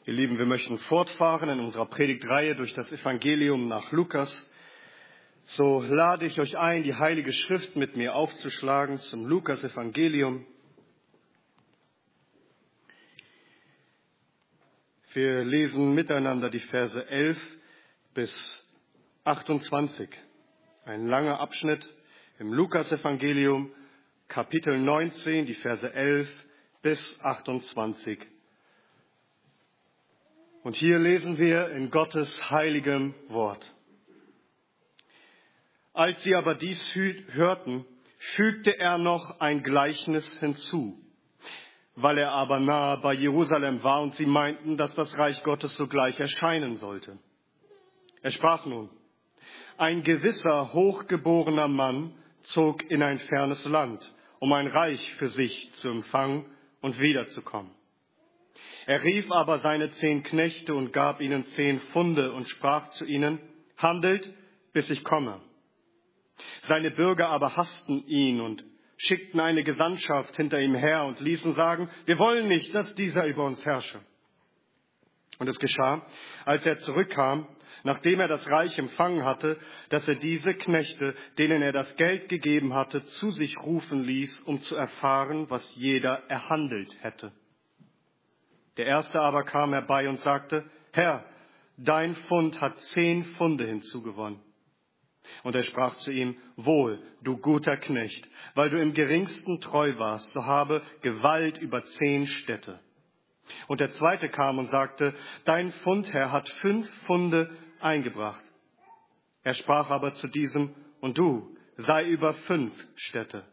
Ihr Lieben, wir möchten fortfahren in unserer Predigtreihe durch das Evangelium nach Lukas. So lade ich euch ein, die Heilige Schrift mit mir aufzuschlagen zum Lukas-Evangelium. Wir lesen miteinander die Verse 11 bis 28. Ein langer Abschnitt im Lukas-Evangelium, Kapitel 19, die Verse 11 bis 28. Und hier lesen wir in Gottes heiligem Wort. Als sie aber dies hörten, fügte er noch ein Gleichnis hinzu, weil er aber nahe bei Jerusalem war und sie meinten, dass das Reich Gottes sogleich erscheinen sollte. Er sprach nun: Ein gewisser hochgeborener Mann zog in ein fernes Land, um ein Reich für sich zu empfangen und wiederzukommen. Er rief aber seine 10 Knechte und gab ihnen 10 Pfunde und sprach zu ihnen: Handelt, bis ich komme. Seine Bürger aber hassten ihn und schickten eine Gesandtschaft hinter ihm her und ließen sagen: Wir wollen nicht, dass dieser über uns herrsche. Und es geschah, als er zurückkam, nachdem er das Reich empfangen hatte, dass er diese Knechte, denen er das Geld gegeben hatte, zu sich rufen ließ, um zu erfahren, was jeder erhandelt hätte. Der erste aber kam herbei und sagte: Herr, dein Pfund hat 10 Pfunde hinzugewonnen. Und er sprach zu ihm: Wohl, du guter Knecht, weil du im geringsten treu warst, so habe Gewalt über 10 Städte. Und der zweite kam und sagte: Dein Pfundherr hat 5 Pfunde eingebracht. Er sprach aber zu diesem: Und du, sei über 5 Städte.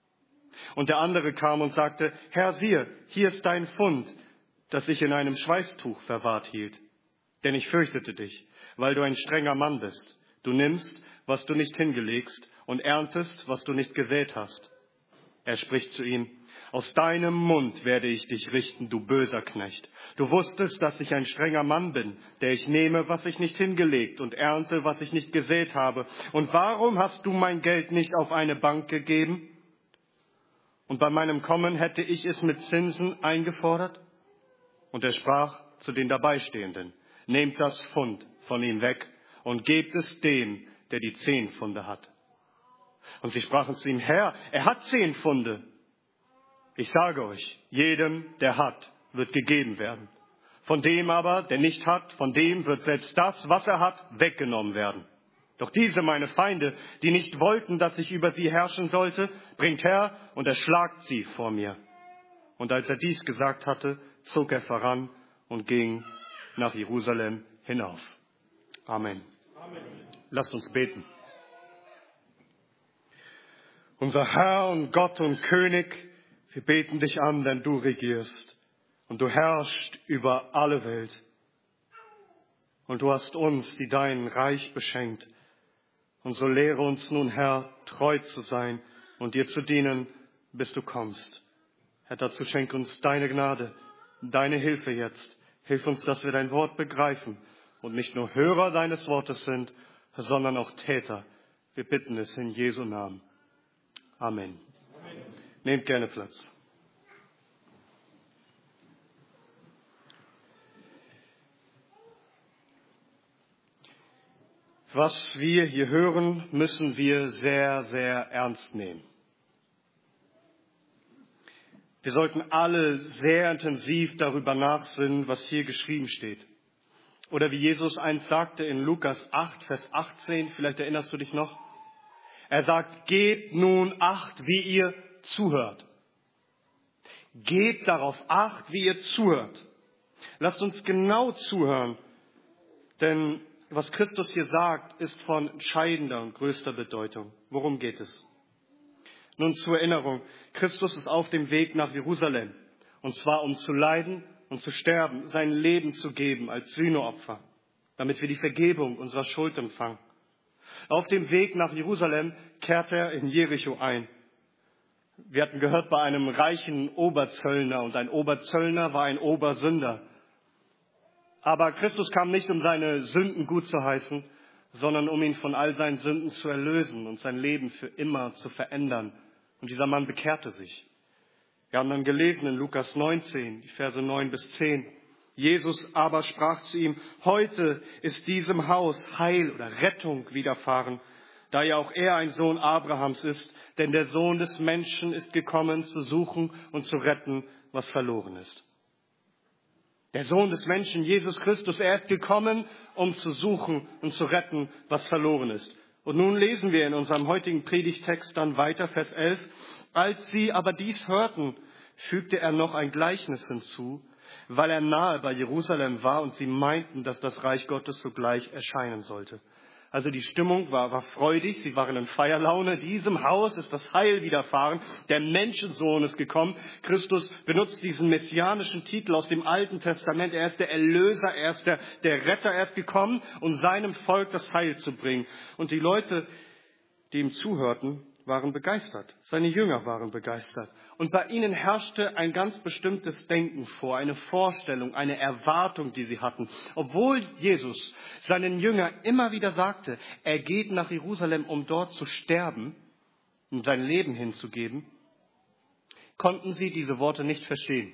Und der andere kam und sagte: Herr, siehe, hier ist dein Pfund, das ich in einem Schweißtuch verwahrt hielt. Denn ich fürchtete dich, weil du ein strenger Mann bist. Du nimmst, was du nicht hingelegst, und erntest, was du nicht gesät hast. Er spricht zu ihm: Aus deinem Mund werde ich dich richten, du böser Knecht. Du wusstest, dass ich ein strenger Mann bin, der ich nehme, was ich nicht hingelegt, und ernte, was ich nicht gesät habe. Und warum hast du mein Geld nicht auf eine Bank gegeben? Und bei meinem Kommen hätte ich es mit Zinsen eingefordert? Und er sprach zu den Dabeistehenden: Nehmt das Pfund von ihm weg und gebt es dem, der die 10 Pfunde hat. Und sie sprachen zu ihm: Herr, er hat 10 Pfunde. Ich sage euch, jedem, der hat, wird gegeben werden. Von dem aber, der nicht hat, von dem wird selbst das, was er hat, weggenommen werden. Doch diese meine Feinde, die nicht wollten, dass ich über sie herrschen sollte, bringt her und erschlagt sie vor mir. Und als er dies gesagt hatte, zog er voran und ging nach Jerusalem hinauf. Amen. Amen. Lasst uns beten. Unser Herr und Gott und König, wir beten dich an, denn du regierst und du herrschst über alle Welt. Und du hast uns, die dein Reich beschenkt. Und so lehre uns nun, Herr, treu zu sein und dir zu dienen, bis du kommst. Herr, dazu schenk uns deine Gnade, deine Hilfe jetzt. Hilf uns, dass wir dein Wort begreifen und nicht nur Hörer deines Wortes sind, sondern auch Täter. Wir bitten es in Jesu Namen. Amen. Amen. Nehmt gerne Platz. Was wir hier hören, müssen wir sehr, sehr ernst nehmen. Wir sollten alle sehr intensiv darüber nachsinnen, was hier geschrieben steht. Oder wie Jesus einst sagte in Lukas 8, Vers 18, vielleicht erinnerst du dich noch. Er sagt: Gebt nun Acht, wie ihr zuhört. Gebt darauf Acht, wie ihr zuhört. Lasst uns genau zuhören, denn was Christus hier sagt, ist von entscheidender und größter Bedeutung. Worum geht es? Nun zur Erinnerung, Christus ist auf dem Weg nach Jerusalem, und zwar um zu leiden und zu sterben, sein Leben zu geben als Sühneopfer, damit wir die Vergebung unserer Schuld empfangen. Auf dem Weg nach Jerusalem kehrt er in Jericho ein. Wir hatten gehört, bei einem reichen Oberzöllner, und ein Oberzöllner war ein Obersünder. Aber Christus kam nicht, um seine Sünden gut zu heißen, sondern um ihn von all seinen Sünden zu erlösen und sein Leben für immer zu verändern. Und dieser Mann bekehrte sich. Wir haben dann gelesen in Lukas 19, die Verse 9 bis 10. Jesus aber sprach zu ihm: Heute ist diesem Haus Heil oder Rettung widerfahren, da ja auch er ein Sohn Abrahams ist, denn der Sohn des Menschen ist gekommen, zu suchen und zu retten, was verloren ist. Der Sohn des Menschen, Jesus Christus, er ist gekommen, um zu suchen und zu retten, was verloren ist. Und nun lesen wir in unserem heutigen Predigtext dann weiter, Vers 11. Als sie aber dies hörten, fügte er noch ein Gleichnis hinzu, weil er nahe bei Jerusalem war und sie meinten, dass das Reich Gottes sogleich erscheinen sollte. Also die Stimmung war freudig, sie waren in Feierlaune. Diesem Haus ist das Heil widerfahren. Der Menschensohn ist gekommen. Christus benutzt diesen messianischen Titel aus dem Alten Testament. Er ist der Erlöser, er ist der Retter. Er ist gekommen, um seinem Volk das Heil zu bringen. Und die Leute, die ihm zuhörten, waren begeistert. Seine Jünger waren begeistert. Und bei ihnen herrschte ein ganz bestimmtes Denken vor, eine Vorstellung, eine Erwartung, die sie hatten. Obwohl Jesus seinen Jüngern immer wieder sagte, er geht nach Jerusalem, um dort zu sterben, um sein Leben hinzugeben, konnten sie diese Worte nicht verstehen.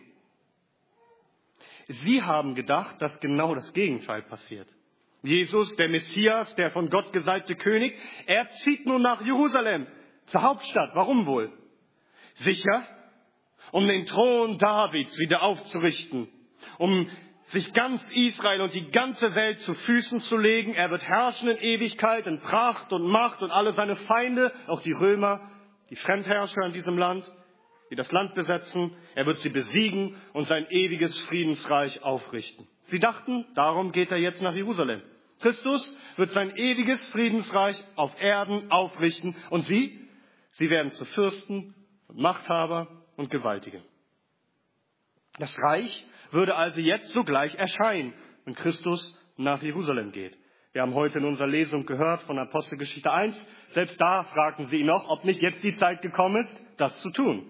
Sie haben gedacht, dass genau das Gegenteil passiert. Jesus, der Messias, der von Gott gesalbte König, er zieht nun nach Jerusalem, zur Hauptstadt. Warum wohl? Sicher, um den Thron Davids wieder aufzurichten, um sich ganz Israel und die ganze Welt zu Füßen zu legen. Er wird herrschen in Ewigkeit, in Pracht und Macht, und alle seine Feinde, auch die Römer, die Fremdherrscher in diesem Land, die das Land besetzen, er wird sie besiegen und sein ewiges Friedensreich aufrichten. Sie dachten, darum geht er jetzt nach Jerusalem. Christus wird sein ewiges Friedensreich auf Erden aufrichten, und sie werden zu Fürsten und Machthaber und Gewaltigen. Das Reich würde also jetzt sogleich erscheinen, wenn Christus nach Jerusalem geht. Wir haben heute in unserer Lesung gehört von Apostelgeschichte 1, selbst da fragten sie ihn noch, ob nicht jetzt die Zeit gekommen ist, das zu tun.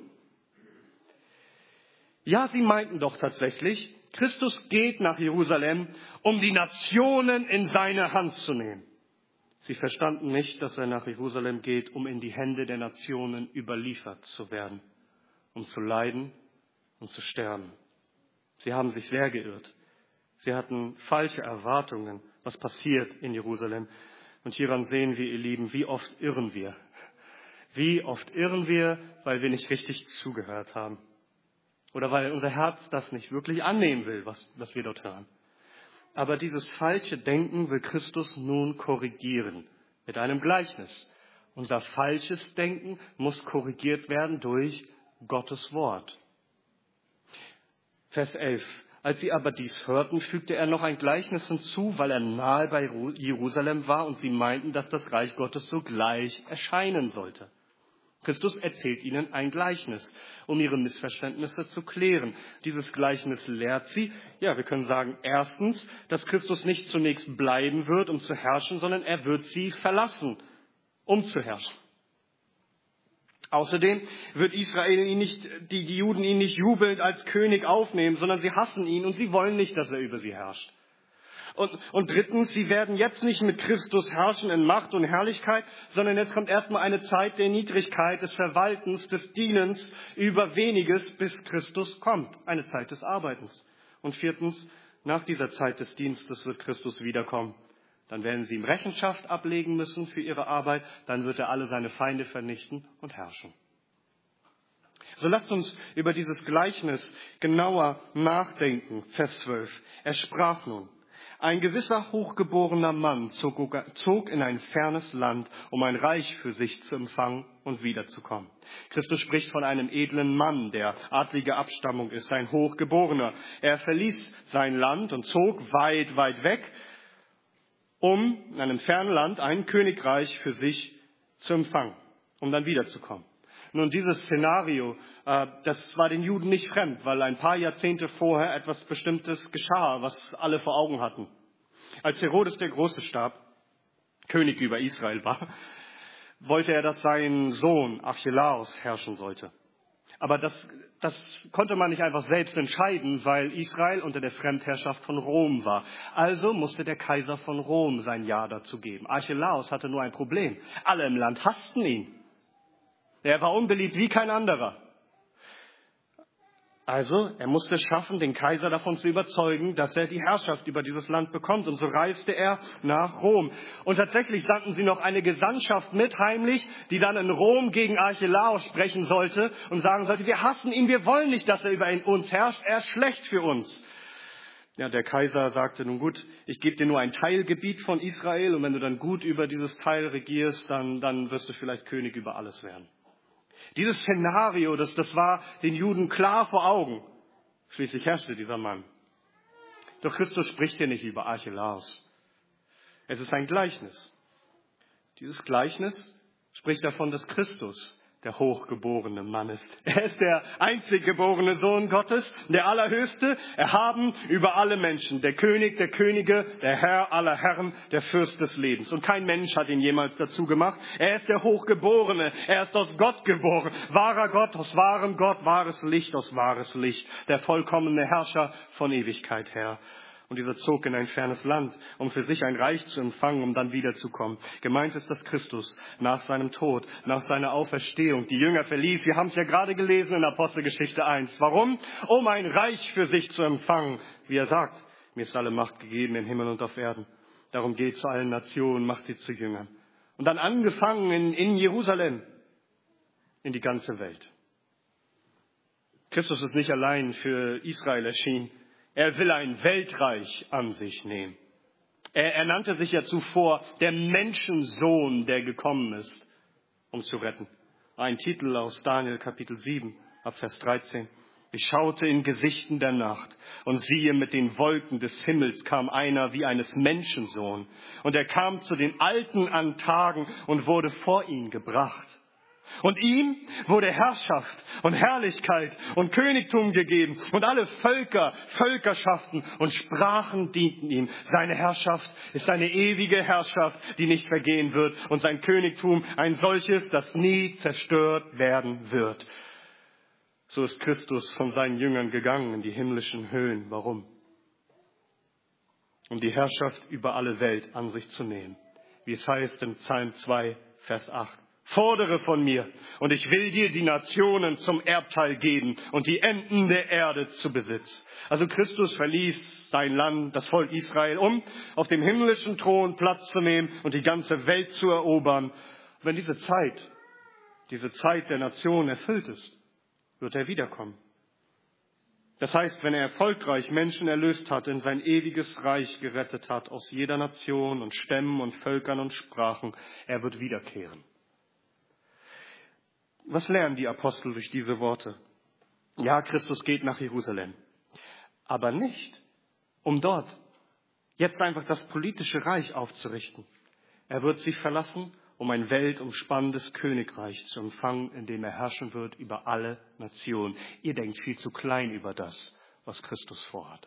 Ja, sie meinten doch tatsächlich, Christus geht nach Jerusalem, um die Nationen in seine Hand zu nehmen. Sie verstanden nicht, dass er nach Jerusalem geht, um in die Hände der Nationen überliefert zu werden, um zu leiden und zu sterben. Sie haben sich sehr geirrt. Sie hatten falsche Erwartungen, was passiert in Jerusalem. Und hieran sehen wir, ihr Lieben, wie oft irren wir. Wie oft irren wir, weil wir nicht richtig zugehört haben. Oder weil unser Herz das nicht wirklich annehmen will, was wir dort hören. Aber dieses falsche Denken will Christus nun korrigieren mit einem Gleichnis. Unser falsches Denken muss korrigiert werden durch Gottes Wort. Vers 11. Als sie aber dies hörten, fügte er noch ein Gleichnis hinzu, weil er nahe bei Jerusalem war und sie meinten, dass das Reich Gottes sogleich erscheinen sollte. Christus erzählt ihnen ein Gleichnis, um ihre Missverständnisse zu klären. Dieses Gleichnis lehrt sie, wir können sagen, erstens, dass Christus nicht zunächst bleiben wird, um zu herrschen, sondern er wird sie verlassen, um zu herrschen. Außerdem wird die Juden ihn nicht jubelnd als König aufnehmen, sondern sie hassen ihn und sie wollen nicht, dass er über sie herrscht. Und drittens, sie werden jetzt nicht mit Christus herrschen in Macht und Herrlichkeit, sondern jetzt kommt erstmal eine Zeit der Niedrigkeit, des Verwaltens, des Dienens über weniges, bis Christus kommt. Eine Zeit des Arbeitens. Und viertens, nach dieser Zeit des Dienstes wird Christus wiederkommen. Dann werden sie ihm Rechenschaft ablegen müssen für ihre Arbeit. Dann wird er alle seine Feinde vernichten und herrschen. So lasst uns über dieses Gleichnis genauer nachdenken. Vers 12. Er sprach nun: Ein gewisser hochgeborener Mann zog in ein fernes Land, um ein Reich für sich zu empfangen und wiederzukommen. Christus spricht von einem edlen Mann, der adlige Abstammung ist, ein Hochgeborener. Er verließ sein Land und zog weit, weit weg, um in einem fernen Land ein Königreich für sich zu empfangen, um dann wiederzukommen. Nun, dieses Szenario, das war den Juden nicht fremd, weil ein paar Jahrzehnte vorher etwas Bestimmtes geschah, was alle vor Augen hatten. Als Herodes der Große starb, König über Israel war, wollte er, dass sein Sohn Archelaus herrschen sollte. Aber das konnte man nicht einfach selbst entscheiden, weil Israel unter der Fremdherrschaft von Rom war. Also musste der Kaiser von Rom sein Ja dazu geben. Archelaus hatte nur ein Problem. Alle im Land hassten ihn. Er war unbeliebt wie kein anderer. Also, er musste es schaffen, den Kaiser davon zu überzeugen, dass er die Herrschaft über dieses Land bekommt. Und so reiste er nach Rom. Und tatsächlich sandten sie noch eine Gesandtschaft mit, heimlich, die dann in Rom gegen Archelaus sprechen sollte und sagen sollte, wir hassen ihn, wir wollen nicht, dass er über uns herrscht, er ist schlecht für uns. Ja, der Kaiser sagte, nun gut, ich gebe dir nur ein Teilgebiet von Israel und wenn du dann gut über dieses Teil regierst, dann wirst du vielleicht König über alles werden. Dieses Szenario, das war den Juden klar vor Augen. Schließlich herrschte dieser Mann. Doch Christus spricht hier nicht über Archelaus. Es ist ein Gleichnis. Dieses Gleichnis spricht davon, dass Christus der hochgeborene Mann ist. Er ist der einzig geborene Sohn Gottes, der Allerhöchste, erhaben über alle Menschen, der König der Könige, der Herr aller Herren, der Fürst des Lebens. Und kein Mensch hat ihn jemals dazu gemacht. Er ist der Hochgeborene, er ist aus Gott geboren, wahrer Gott, aus wahrem Gott, wahres Licht, aus wahres Licht, der vollkommene Herrscher von Ewigkeit her. Und dieser zog in ein fernes Land, um für sich ein Reich zu empfangen, um dann wiederzukommen. Gemeint ist, dass Christus nach seinem Tod, nach seiner Auferstehung, die Jünger verließ. Wir haben es ja gerade gelesen in Apostelgeschichte 1. Warum? Um ein Reich für sich zu empfangen. Wie er sagt, mir ist alle Macht gegeben im Himmel und auf Erden. Darum geht zu allen Nationen, macht sie zu Jüngern. Und dann angefangen in Jerusalem, in die ganze Welt. Christus ist nicht allein für Israel erschienen. Er will ein Weltreich an sich nehmen. Er nannte sich ja zuvor der Menschensohn, der gekommen ist, um zu retten. Ein Titel aus Daniel Kapitel 7, ab Vers 13. Ich schaute in Gesichten der Nacht und siehe, mit den Wolken des Himmels kam einer wie eines Menschensohn. Und er kam zu den Alten an Tagen und wurde vor ihn gebracht. Und ihm wurde Herrschaft und Herrlichkeit und Königtum gegeben und alle Völker, Völkerschaften und Sprachen dienten ihm. Seine Herrschaft ist eine ewige Herrschaft, die nicht vergehen wird und sein Königtum ein solches, das nie zerstört werden wird. So ist Christus von seinen Jüngern gegangen in die himmlischen Höhen. Warum? Um die Herrschaft über alle Welt an sich zu nehmen. Wie es heißt im Psalm 2, Vers 8. Fordere von mir, und ich will dir die Nationen zum Erbteil geben und die Enden der Erde zu Besitz. Also Christus verließ sein Land, das Volk Israel, um auf dem himmlischen Thron Platz zu nehmen und die ganze Welt zu erobern. Wenn diese Zeit der Nation erfüllt ist, wird er wiederkommen. Das heißt, wenn er erfolgreich Menschen erlöst hat, in sein ewiges Reich gerettet hat, aus jeder Nation und Stämmen und Völkern und Sprachen, er wird wiederkehren. Was lernen die Apostel durch diese Worte? Ja, Christus geht nach Jerusalem. Aber nicht, um dort jetzt einfach das politische Reich aufzurichten. Er wird sie verlassen, um ein weltumspannendes Königreich zu empfangen, in dem er herrschen wird über alle Nationen. Ihr denkt viel zu klein über das, was Christus vorhat.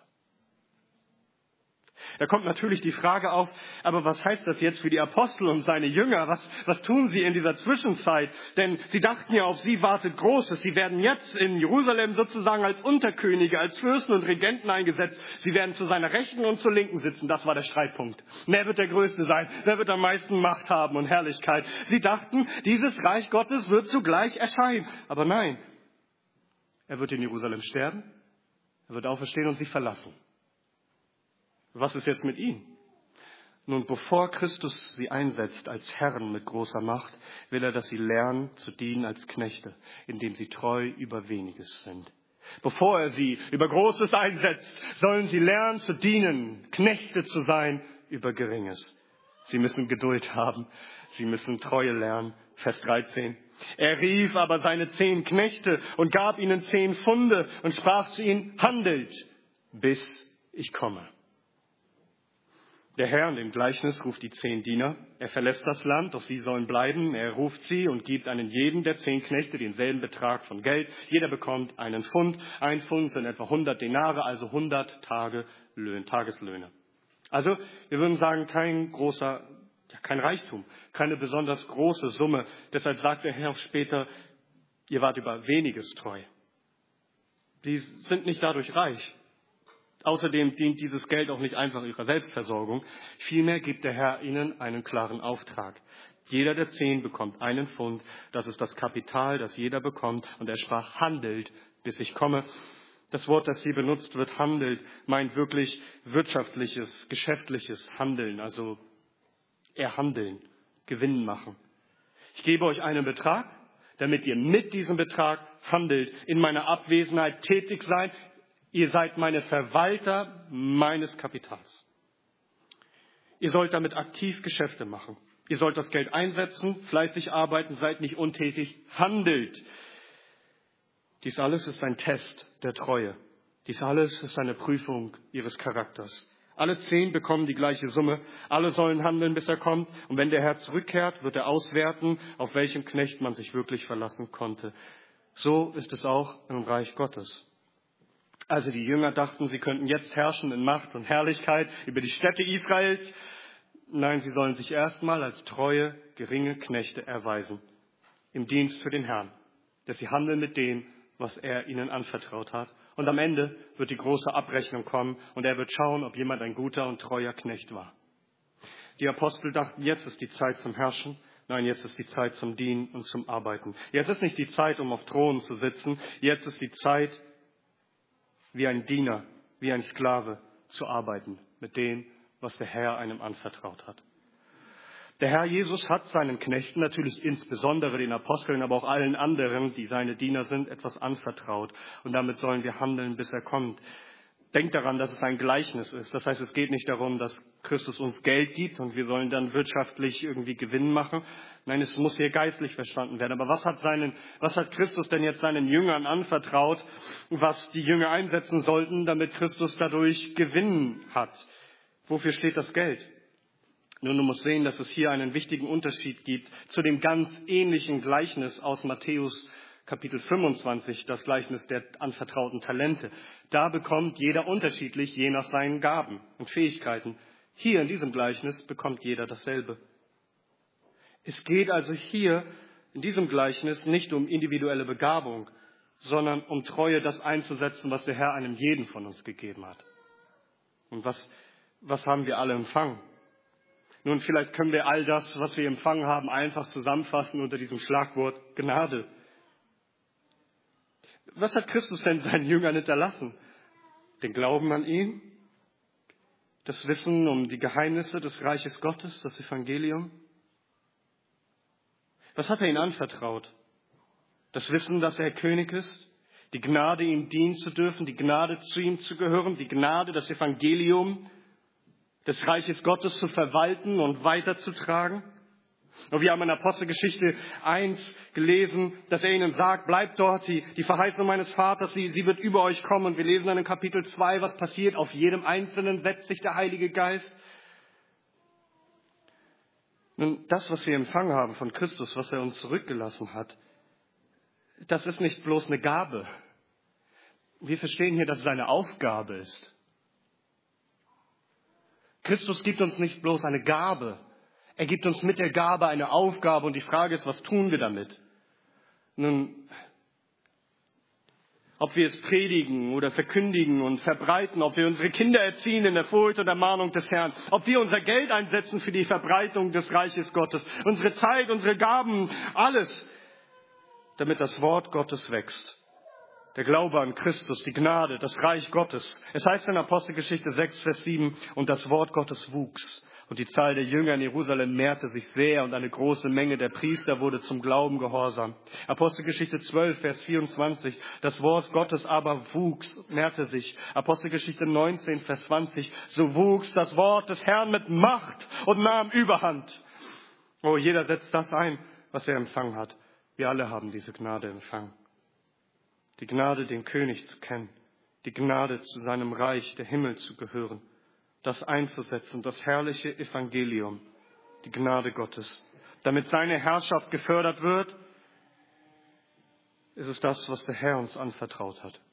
Da kommt natürlich die Frage auf, aber was heißt das jetzt für die Apostel und seine Jünger? Was tun sie in dieser Zwischenzeit? Denn sie dachten ja, auf sie wartet Großes. Sie werden jetzt in Jerusalem sozusagen als Unterkönige, als Fürsten und Regenten eingesetzt. Sie werden zu seiner Rechten und zur Linken sitzen. Das war der Streitpunkt. Wer wird der Größte sein? Wer wird am meisten Macht haben und Herrlichkeit? Sie dachten, dieses Reich Gottes wird zugleich erscheinen. Aber nein, er wird in Jerusalem sterben, er wird auferstehen und sie verlassen. Was ist jetzt mit ihnen? Nun, bevor Christus sie einsetzt als Herren mit großer Macht, will er, dass sie lernen zu dienen als Knechte, indem sie treu über Weniges sind. Bevor er sie über Großes einsetzt, sollen sie lernen zu dienen, Knechte zu sein über Geringes. Sie müssen Geduld haben, sie müssen Treue lernen. Vers 13. Er rief aber seine 10 Knechte und gab ihnen 10 Pfunde und sprach zu ihnen, handelt, bis ich komme. Der Herr in dem Gleichnis ruft die 10 Diener. Er verlässt das Land, doch sie sollen bleiben. Er ruft sie und gibt einen jeden der 10 Knechte denselben Betrag von Geld. Jeder bekommt einen Pfund. Ein Pfund sind etwa 100 Denare, also 100 Tageslöhne. Also wir würden sagen, kein Reichtum, keine besonders große Summe. Deshalb sagt der Herr auch später, ihr wart über Weniges treu. Sie sind nicht dadurch reich. Außerdem dient dieses Geld auch nicht einfach ihrer Selbstversorgung. Vielmehr gibt der Herr ihnen einen klaren Auftrag. Jeder der 10 bekommt einen Pfund. Das ist das Kapital, das jeder bekommt. Und er sprach, handelt, bis ich komme. Das Wort, das hier benutzt wird, handelt, meint wirklich wirtschaftliches, geschäftliches Handeln, also erhandeln, Gewinn machen. Ich gebe euch einen Betrag, damit ihr mit diesem Betrag handelt, in meiner Abwesenheit tätig seid. Ihr seid meine Verwalter meines Kapitals. Ihr sollt damit aktiv Geschäfte machen. Ihr sollt das Geld einsetzen, fleißig arbeiten, seid nicht untätig, handelt. Dies alles ist ein Test der Treue. Dies alles ist eine Prüfung ihres Charakters. Alle 10 bekommen die gleiche Summe. Alle sollen handeln, bis er kommt. Und wenn der Herr zurückkehrt, wird er auswerten, auf welchen Knecht man sich wirklich verlassen konnte. So ist es auch im Reich Gottes. Also die Jünger dachten, sie könnten jetzt herrschen in Macht und Herrlichkeit über die Städte Israels. Nein, sie sollen sich erstmal als treue, geringe Knechte erweisen. Im Dienst für den Herrn. Dass sie handeln mit dem, was er ihnen anvertraut hat. Und am Ende wird die große Abrechnung kommen und er wird schauen, ob jemand ein guter und treuer Knecht war. Die Apostel dachten, jetzt ist die Zeit zum Herrschen. Nein, jetzt ist die Zeit zum Dienen und zum Arbeiten. Jetzt ist nicht die Zeit, um auf Thronen zu sitzen. Jetzt ist die Zeit, wie ein Diener, wie ein Sklave zu arbeiten mit dem, was der Herr einem anvertraut hat. Der Herr Jesus hat seinen Knechten, natürlich insbesondere den Aposteln, aber auch allen anderen, die seine Diener sind, etwas anvertraut. Und damit sollen wir handeln, bis er kommt. Denkt daran, dass es ein Gleichnis ist. Das heißt, es geht nicht darum, dass Christus uns Geld gibt und wir sollen dann wirtschaftlich irgendwie Gewinn machen. Nein, es muss hier geistlich verstanden werden. Aber was hat Christus denn jetzt seinen Jüngern anvertraut, was die Jünger einsetzen sollten, damit Christus dadurch Gewinn hat? Wofür steht das Geld? Nun, du musst sehen, dass es hier einen wichtigen Unterschied gibt zu dem ganz ähnlichen Gleichnis aus Matthäus Kapitel 25, das Gleichnis der anvertrauten Talente. Da bekommt jeder unterschiedlich, je nach seinen Gaben und Fähigkeiten. Hier in diesem Gleichnis bekommt jeder dasselbe. Es geht also hier in diesem Gleichnis nicht um individuelle Begabung, sondern um Treue, das einzusetzen, was der Herr einem jeden von uns gegeben hat. Und was haben wir alle empfangen? Nun, vielleicht können wir all das, was wir empfangen haben, einfach zusammenfassen unter diesem Schlagwort Gnade. Was hat Christus denn seinen Jüngern hinterlassen? Den Glauben an ihn? Das Wissen um die Geheimnisse des Reiches Gottes, das Evangelium? Was hat er ihnen anvertraut? Das Wissen, dass er König ist? Die Gnade, ihm dienen zu dürfen? Die Gnade, zu ihm zu gehören? Die Gnade, das Evangelium des Reiches Gottes zu verwalten und weiterzutragen? Und wir haben in Apostelgeschichte 1 gelesen, dass er ihnen sagt, bleibt dort, die Verheißung meines Vaters, sie wird über euch kommen. Und wir lesen dann in Kapitel 2, was passiert. Auf jedem Einzelnen setzt sich der Heilige Geist. Nun, das, was wir empfangen haben von Christus, was er uns zurückgelassen hat, das ist nicht bloß eine Gabe. Wir verstehen hier, dass es eine Aufgabe ist. Christus gibt uns nicht bloß eine Gabe. Er gibt uns mit der Gabe eine Aufgabe und die Frage ist, was tun wir damit? Nun, ob wir es predigen oder verkündigen und verbreiten, ob wir unsere Kinder erziehen in der Furcht und Ermahnung des Herrn, ob wir unser Geld einsetzen für die Verbreitung des Reiches Gottes, unsere Zeit, unsere Gaben, alles, damit das Wort Gottes wächst. Der Glaube an Christus, die Gnade, das Reich Gottes. Es heißt in Apostelgeschichte 6, Vers 7, und das Wort Gottes wuchs. Und die Zahl der Jünger in Jerusalem mehrte sich sehr und eine große Menge der Priester wurde zum Glauben gehorsam. Apostelgeschichte 12, Vers 24, das Wort Gottes aber wuchs, mehrte sich. Apostelgeschichte 19, Vers 20, so wuchs das Wort des Herrn mit Macht und nahm Überhand. Oh, jeder setzt das ein, was er empfangen hat. Wir alle haben diese Gnade empfangen. Die Gnade, den König zu kennen. Die Gnade, zu seinem Reich, der Himmel zu gehören. Das einzusetzen, das herrliche Evangelium. Die Gnade Gottes. Damit seine Herrschaft gefördert wird, ist es das, was der Herr uns anvertraut hat.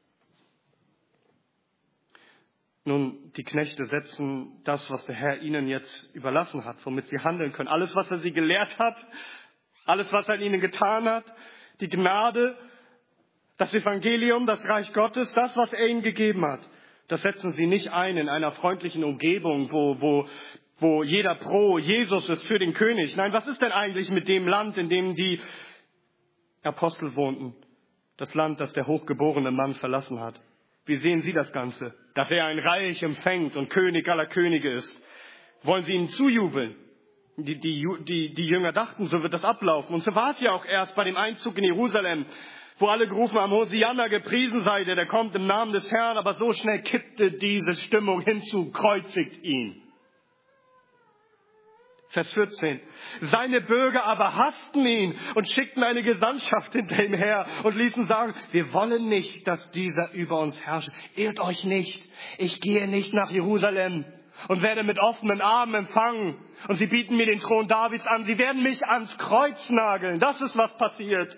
Nun, die Knechte setzen das, was der Herr ihnen jetzt überlassen hat, womit sie handeln können. Alles, was er sie gelehrt hat, alles, was er ihnen getan hat, die Gnade, das Evangelium, das Reich Gottes, das, was er ihnen gegeben hat, das setzen sie nicht ein in einer freundlichen Umgebung, wo jeder pro Jesus ist für den König. Nein, was ist denn eigentlich mit dem Land, in dem die Apostel wohnten? Das Land, das der hochgeborene Mann verlassen hat. Wie sehen Sie das Ganze? Dass er ein Reich empfängt und König aller Könige ist. Wollen Sie ihm zujubeln? Die Jünger dachten, so wird das ablaufen. Und so war es ja auch erst bei dem Einzug in Jerusalem, wo alle gerufen haben, Hosianna, gepriesen sei der kommt im Namen des Herrn. Aber so schnell kippte diese Stimmung hinzu, kreuzigt ihn. Vers 14. Seine Bürger aber hassten ihn und schickten eine Gesandtschaft hinter ihm her und ließen sagen, wir wollen nicht, dass dieser über uns herrscht. Irrt euch nicht, ich gehe nicht nach Jerusalem und werde mit offenen Armen empfangen. Und sie bieten mir den Thron Davids an, sie werden mich ans Kreuz nageln. Das ist, was passiert.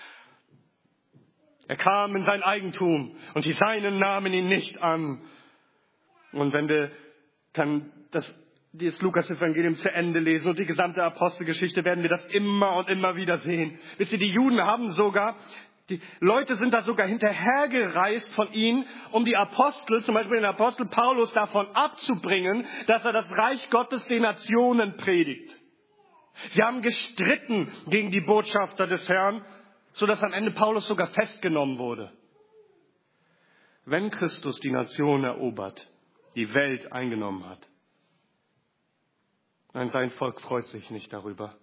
Er kam in sein Eigentum und die Seinen nahmen ihn nicht an. Und wenn wir dann das Lukas-Evangelium zu Ende lesen und die gesamte Apostelgeschichte, werden wir das immer und immer wieder sehen. Wisst ihr, die Juden haben sogar, die Leute sind da sogar hinterhergereist von ihnen, um die Apostel, zum Beispiel den Apostel Paulus, davon abzubringen, dass er das Reich Gottes den Nationen predigt. Sie haben gestritten gegen die Botschafter des Herrn, sodass am Ende Paulus sogar festgenommen wurde. Wenn Christus die Nation erobert, die Welt eingenommen hat, nein, sein Volk freut sich nicht darüber.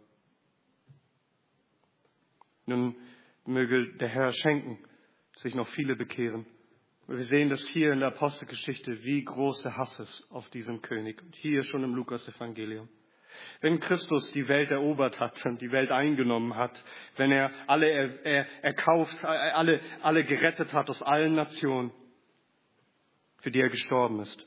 Nun möge der Herr schenken, dass sich noch viele bekehren. Wir sehen das hier in der Apostelgeschichte, wie groß der Hass ist auf diesen König. Und hier schon im Lukas-Evangelium. Wenn Christus die Welt erobert hat und die Welt eingenommen hat, wenn er alle erkauft, alle gerettet hat aus allen Nationen, für die er gestorben ist.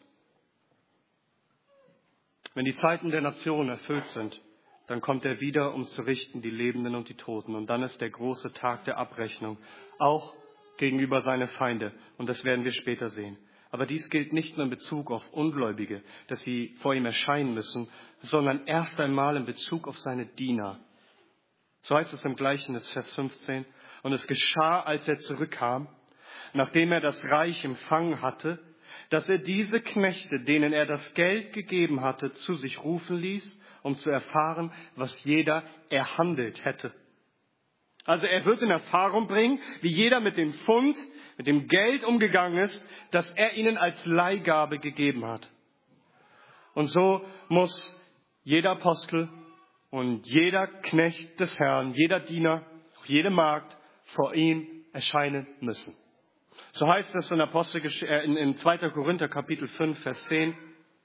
Wenn die Zeiten der Nationen erfüllt sind, dann kommt er wieder, um zu richten die Lebenden und die Toten. Und dann ist der große Tag der Abrechnung, auch gegenüber seine Feinde. Und das werden wir später sehen. Aber dies gilt nicht nur in Bezug auf Ungläubige, dass sie vor ihm erscheinen müssen, sondern erst einmal in Bezug auf seine Diener. So heißt es im Gleichnis, Vers 15. Und es geschah, als er zurückkam, nachdem er das Reich empfangen hatte, dass er diese Knechte, denen er das Geld gegeben hatte, zu sich rufen ließ, um zu erfahren, was jeder erhandelt hätte. Also er wird in Erfahrung bringen, wie jeder mit dem Pfund, mit dem Geld umgegangen ist, das er ihnen als Leihgabe gegeben hat. Und so muss jeder Apostel und jeder Knecht des Herrn, jeder Diener, jede Magd vor ihm erscheinen müssen. So heißt es in 2. Korinther Kapitel 5, Vers 10.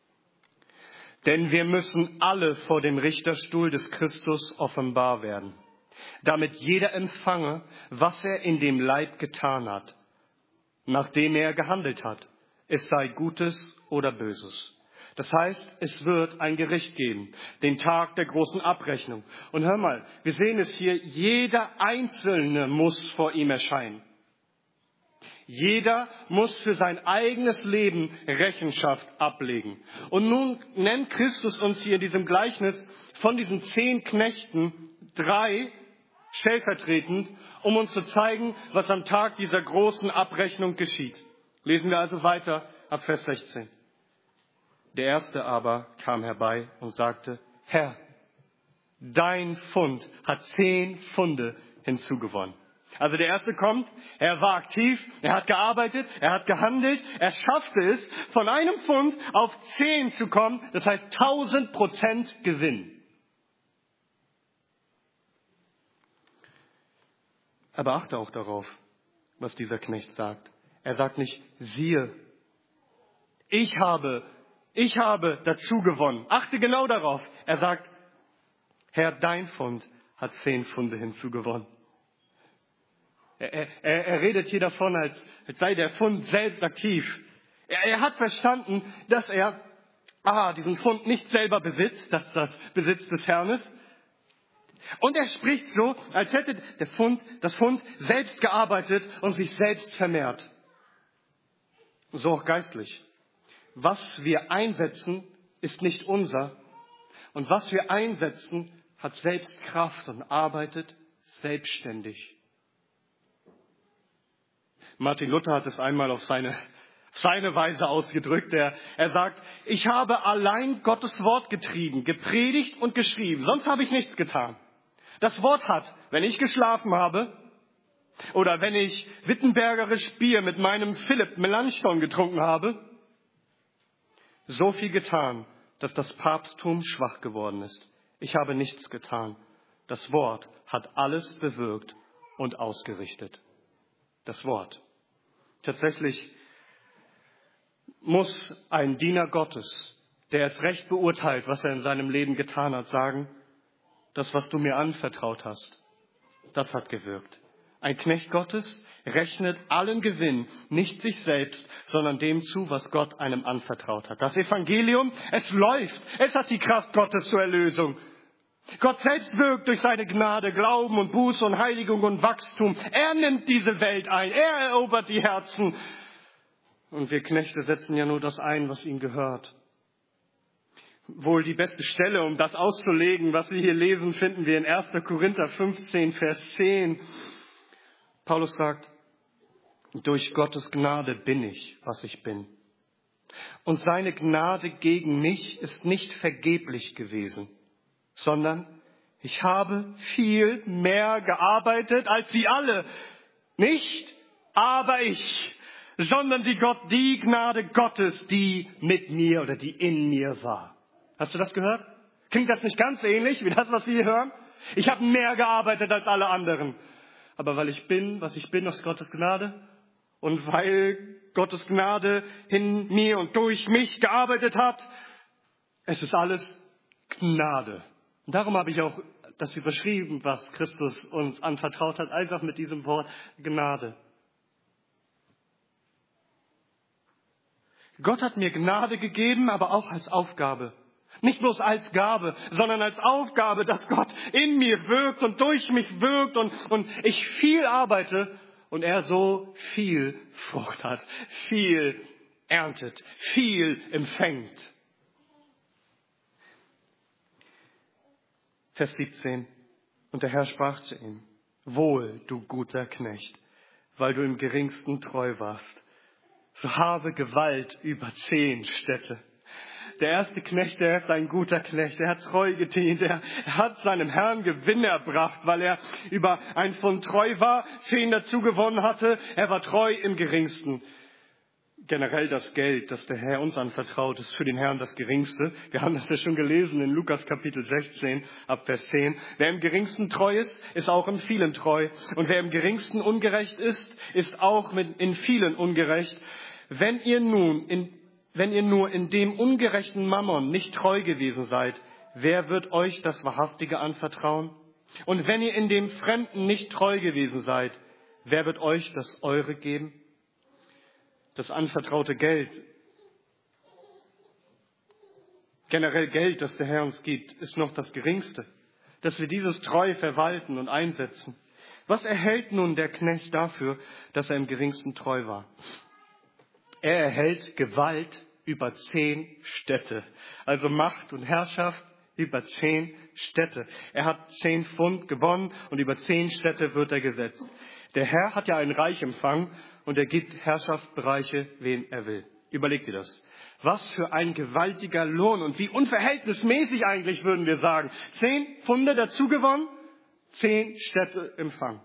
Denn wir müssen alle vor dem Richterstuhl des Christus offenbar werden, damit jeder empfange, was er in dem Leib getan hat, nachdem er gehandelt hat, es sei Gutes oder Böses. Das heißt, es wird ein Gericht geben, den Tag der großen Abrechnung. Und hör mal, wir sehen es hier, jeder Einzelne muss vor ihm erscheinen. Jeder muss für sein eigenes Leben Rechenschaft ablegen. Und nun nennt Christus uns hier in diesem Gleichnis von diesen 10 Knechten 3 stellvertretend, um uns zu zeigen, was am Tag dieser großen Abrechnung geschieht. Lesen wir also weiter ab Vers 16. Der erste aber kam herbei und sagte, Herr, dein Pfund hat 10 Pfunde hinzugewonnen. Also der erste kommt, er war aktiv, er hat gearbeitet, er hat gehandelt, er schaffte es, von einem Pfund auf 10 zu kommen, das heißt 1000% Gewinn. Aber achte auch darauf, was dieser Knecht sagt. Er sagt nicht, siehe, ich habe dazu gewonnen. Achte genau darauf. Er sagt, Herr, dein Pfund hat 10 Pfunde hinzugewonnen. Er redet hier davon, als sei der Pfund selbst aktiv. Er hat verstanden, dass er diesen Pfund nicht selber besitzt, dass das Besitz des Herrn ist. Und er spricht so, als hätte das Pfund selbst gearbeitet und sich selbst vermehrt. So auch geistlich. Was wir einsetzen, ist nicht unser. Und was wir einsetzen, hat selbst Kraft und arbeitet selbstständig. Martin Luther hat es einmal auf seine Weise ausgedrückt. Er sagt, ich habe allein Gottes Wort getrieben, gepredigt und geschrieben. Sonst habe ich nichts getan. Das Wort hat, wenn ich geschlafen habe, Oder wenn ich wittenbergerisch Bier mit meinem Philipp Melanchthon getrunken habe. So viel getan, dass das Papsttum schwach geworden ist. Ich habe nichts getan. Das Wort hat alles bewirkt und ausgerichtet. Das Wort. Tatsächlich muss ein Diener Gottes, der es recht beurteilt, was er in seinem Leben getan hat, sagen, das, was du mir anvertraut hast, das hat gewirkt. Ein Knecht Gottes rechnet allen Gewinn, nicht sich selbst, sondern dem zu, was Gott einem anvertraut hat. Das Evangelium, es läuft, es hat die Kraft Gottes zur Erlösung. Gott selbst wirkt durch seine Gnade, Glauben und Buße und Heiligung und Wachstum. Er nimmt diese Welt ein, er erobert die Herzen. Und wir Knechte setzen ja nur das ein, was ihm gehört. Wohl die beste Stelle, um das auszulegen, was wir hier lesen, finden wir in 1. Korinther 15, Vers 10. Paulus sagt, durch Gottes Gnade bin ich, was ich bin. Und seine Gnade gegen mich ist nicht vergeblich gewesen, sondern ich habe viel mehr gearbeitet als sie alle. Nicht aber ich, sondern die Gnade Gottes, die mit mir oder die in mir war. Hast du das gehört? Klingt das nicht ganz ähnlich wie das, was wir hier hören? Ich habe mehr gearbeitet als alle anderen. Aber weil ich bin, was ich bin, aus Gottes Gnade und weil Gottes Gnade in mir und durch mich gearbeitet hat, es ist alles Gnade. Und darum habe ich auch das überschrieben, was Christus uns anvertraut hat, einfach mit diesem Wort Gnade. Gott hat mir Gnade gegeben, aber auch als Aufgabe. Nicht bloß als Gabe, sondern als Aufgabe, dass Gott in mir wirkt und durch mich wirkt und ich viel arbeite und er so viel Frucht hat, viel erntet, viel empfängt. Vers 17. Und der Herr sprach zu ihm, wohl, du guter Knecht, weil du im Geringsten treu warst, so habe Gewalt über 10 Städte. Der erste Knecht, der ist ein guter Knecht, er hat treu gedient, er hat seinem Herrn Gewinn erbracht, weil er über ein Pfund treu war, 10 dazu gewonnen hatte, er war treu im Geringsten. Generell das Geld, das der Herr uns anvertraut, ist für den Herrn das Geringste. Wir haben das ja schon gelesen in Lukas Kapitel 16, ab Vers 10. Wer im Geringsten treu ist, ist auch in vielen treu. Und wer im Geringsten ungerecht ist, ist auch in vielen ungerecht. Wenn ihr nur in dem ungerechten Mammon nicht treu gewesen seid, wer wird euch das Wahrhaftige anvertrauen? Und wenn ihr in dem Fremden nicht treu gewesen seid, wer wird euch das Eure geben? Das anvertraute Geld, generell Geld, das der Herr uns gibt, ist noch das Geringste, dass wir dieses treu verwalten und einsetzen. Was erhält nun der Knecht dafür, dass er im Geringsten treu war? Er erhält Gewalt über 10 Städte, also Macht und Herrschaft über 10 Städte. Er hat 10 Pfund gewonnen und über 10 Städte wird er gesetzt. Der Herr hat ja ein Reich empfangen und er gibt Herrschaftsbereiche, wem er will. Überleg dir das. Was für ein gewaltiger Lohn und wie unverhältnismäßig eigentlich, würden wir sagen. 10 Pfunde dazu gewonnen, 10 Städte empfangen.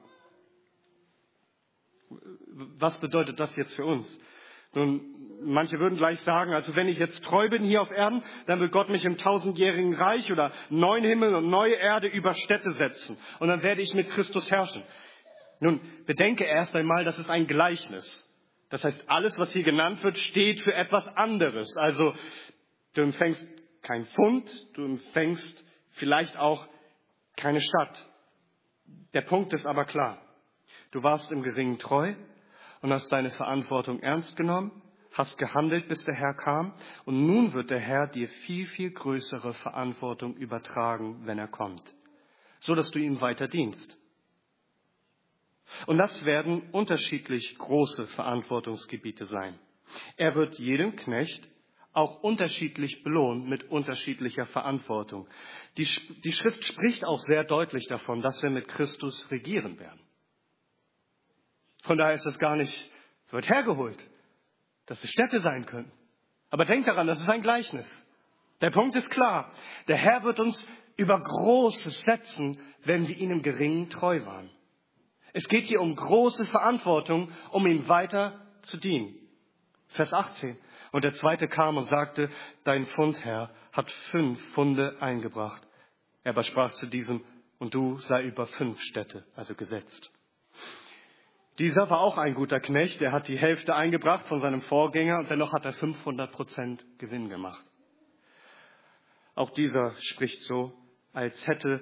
Was bedeutet das jetzt für uns? Nun, manche würden gleich sagen, also wenn ich jetzt treu bin hier auf Erden, dann wird Gott mich im 1000-jährigen Reich oder neuen Himmel und neue Erde über Städte setzen. Und dann werde ich mit Christus herrschen. Nun, bedenke erst einmal, das ist ein Gleichnis. Das heißt, alles, was hier genannt wird, steht für etwas anderes. Also, du empfängst kein Pfund, du empfängst vielleicht auch keine Stadt. Der Punkt ist aber klar. Du warst im Geringen treu und hast deine Verantwortung ernst genommen, hast gehandelt, bis der Herr kam. Und nun wird der Herr dir viel, viel größere Verantwortung übertragen, wenn er kommt. So, dass du ihm weiter dienst. Und das werden unterschiedlich große Verantwortungsgebiete sein. Er wird jedem Knecht auch unterschiedlich belohnen mit unterschiedlicher Verantwortung. Die Schrift spricht auch sehr deutlich davon, dass wir mit Christus regieren werden. Von daher ist es gar nicht so weit hergeholt, dass es Städte sein können. Aber denkt daran, das ist ein Gleichnis. Der Punkt ist klar. Der Herr wird uns über Großes setzen, wenn wir ihm im Geringen treu waren. Es geht hier um große Verantwortung, um ihm weiter zu dienen. Vers 18. Und der zweite kam und sagte, dein Pfundherr hat 5 Pfunde eingebracht. Er aber sprach zu diesem, und du sei über 5 Städte, also gesetzt. Dieser war auch ein guter Knecht, der hat die Hälfte eingebracht von seinem Vorgänger und dennoch hat er 500% Gewinn gemacht. Auch dieser spricht so, als hätte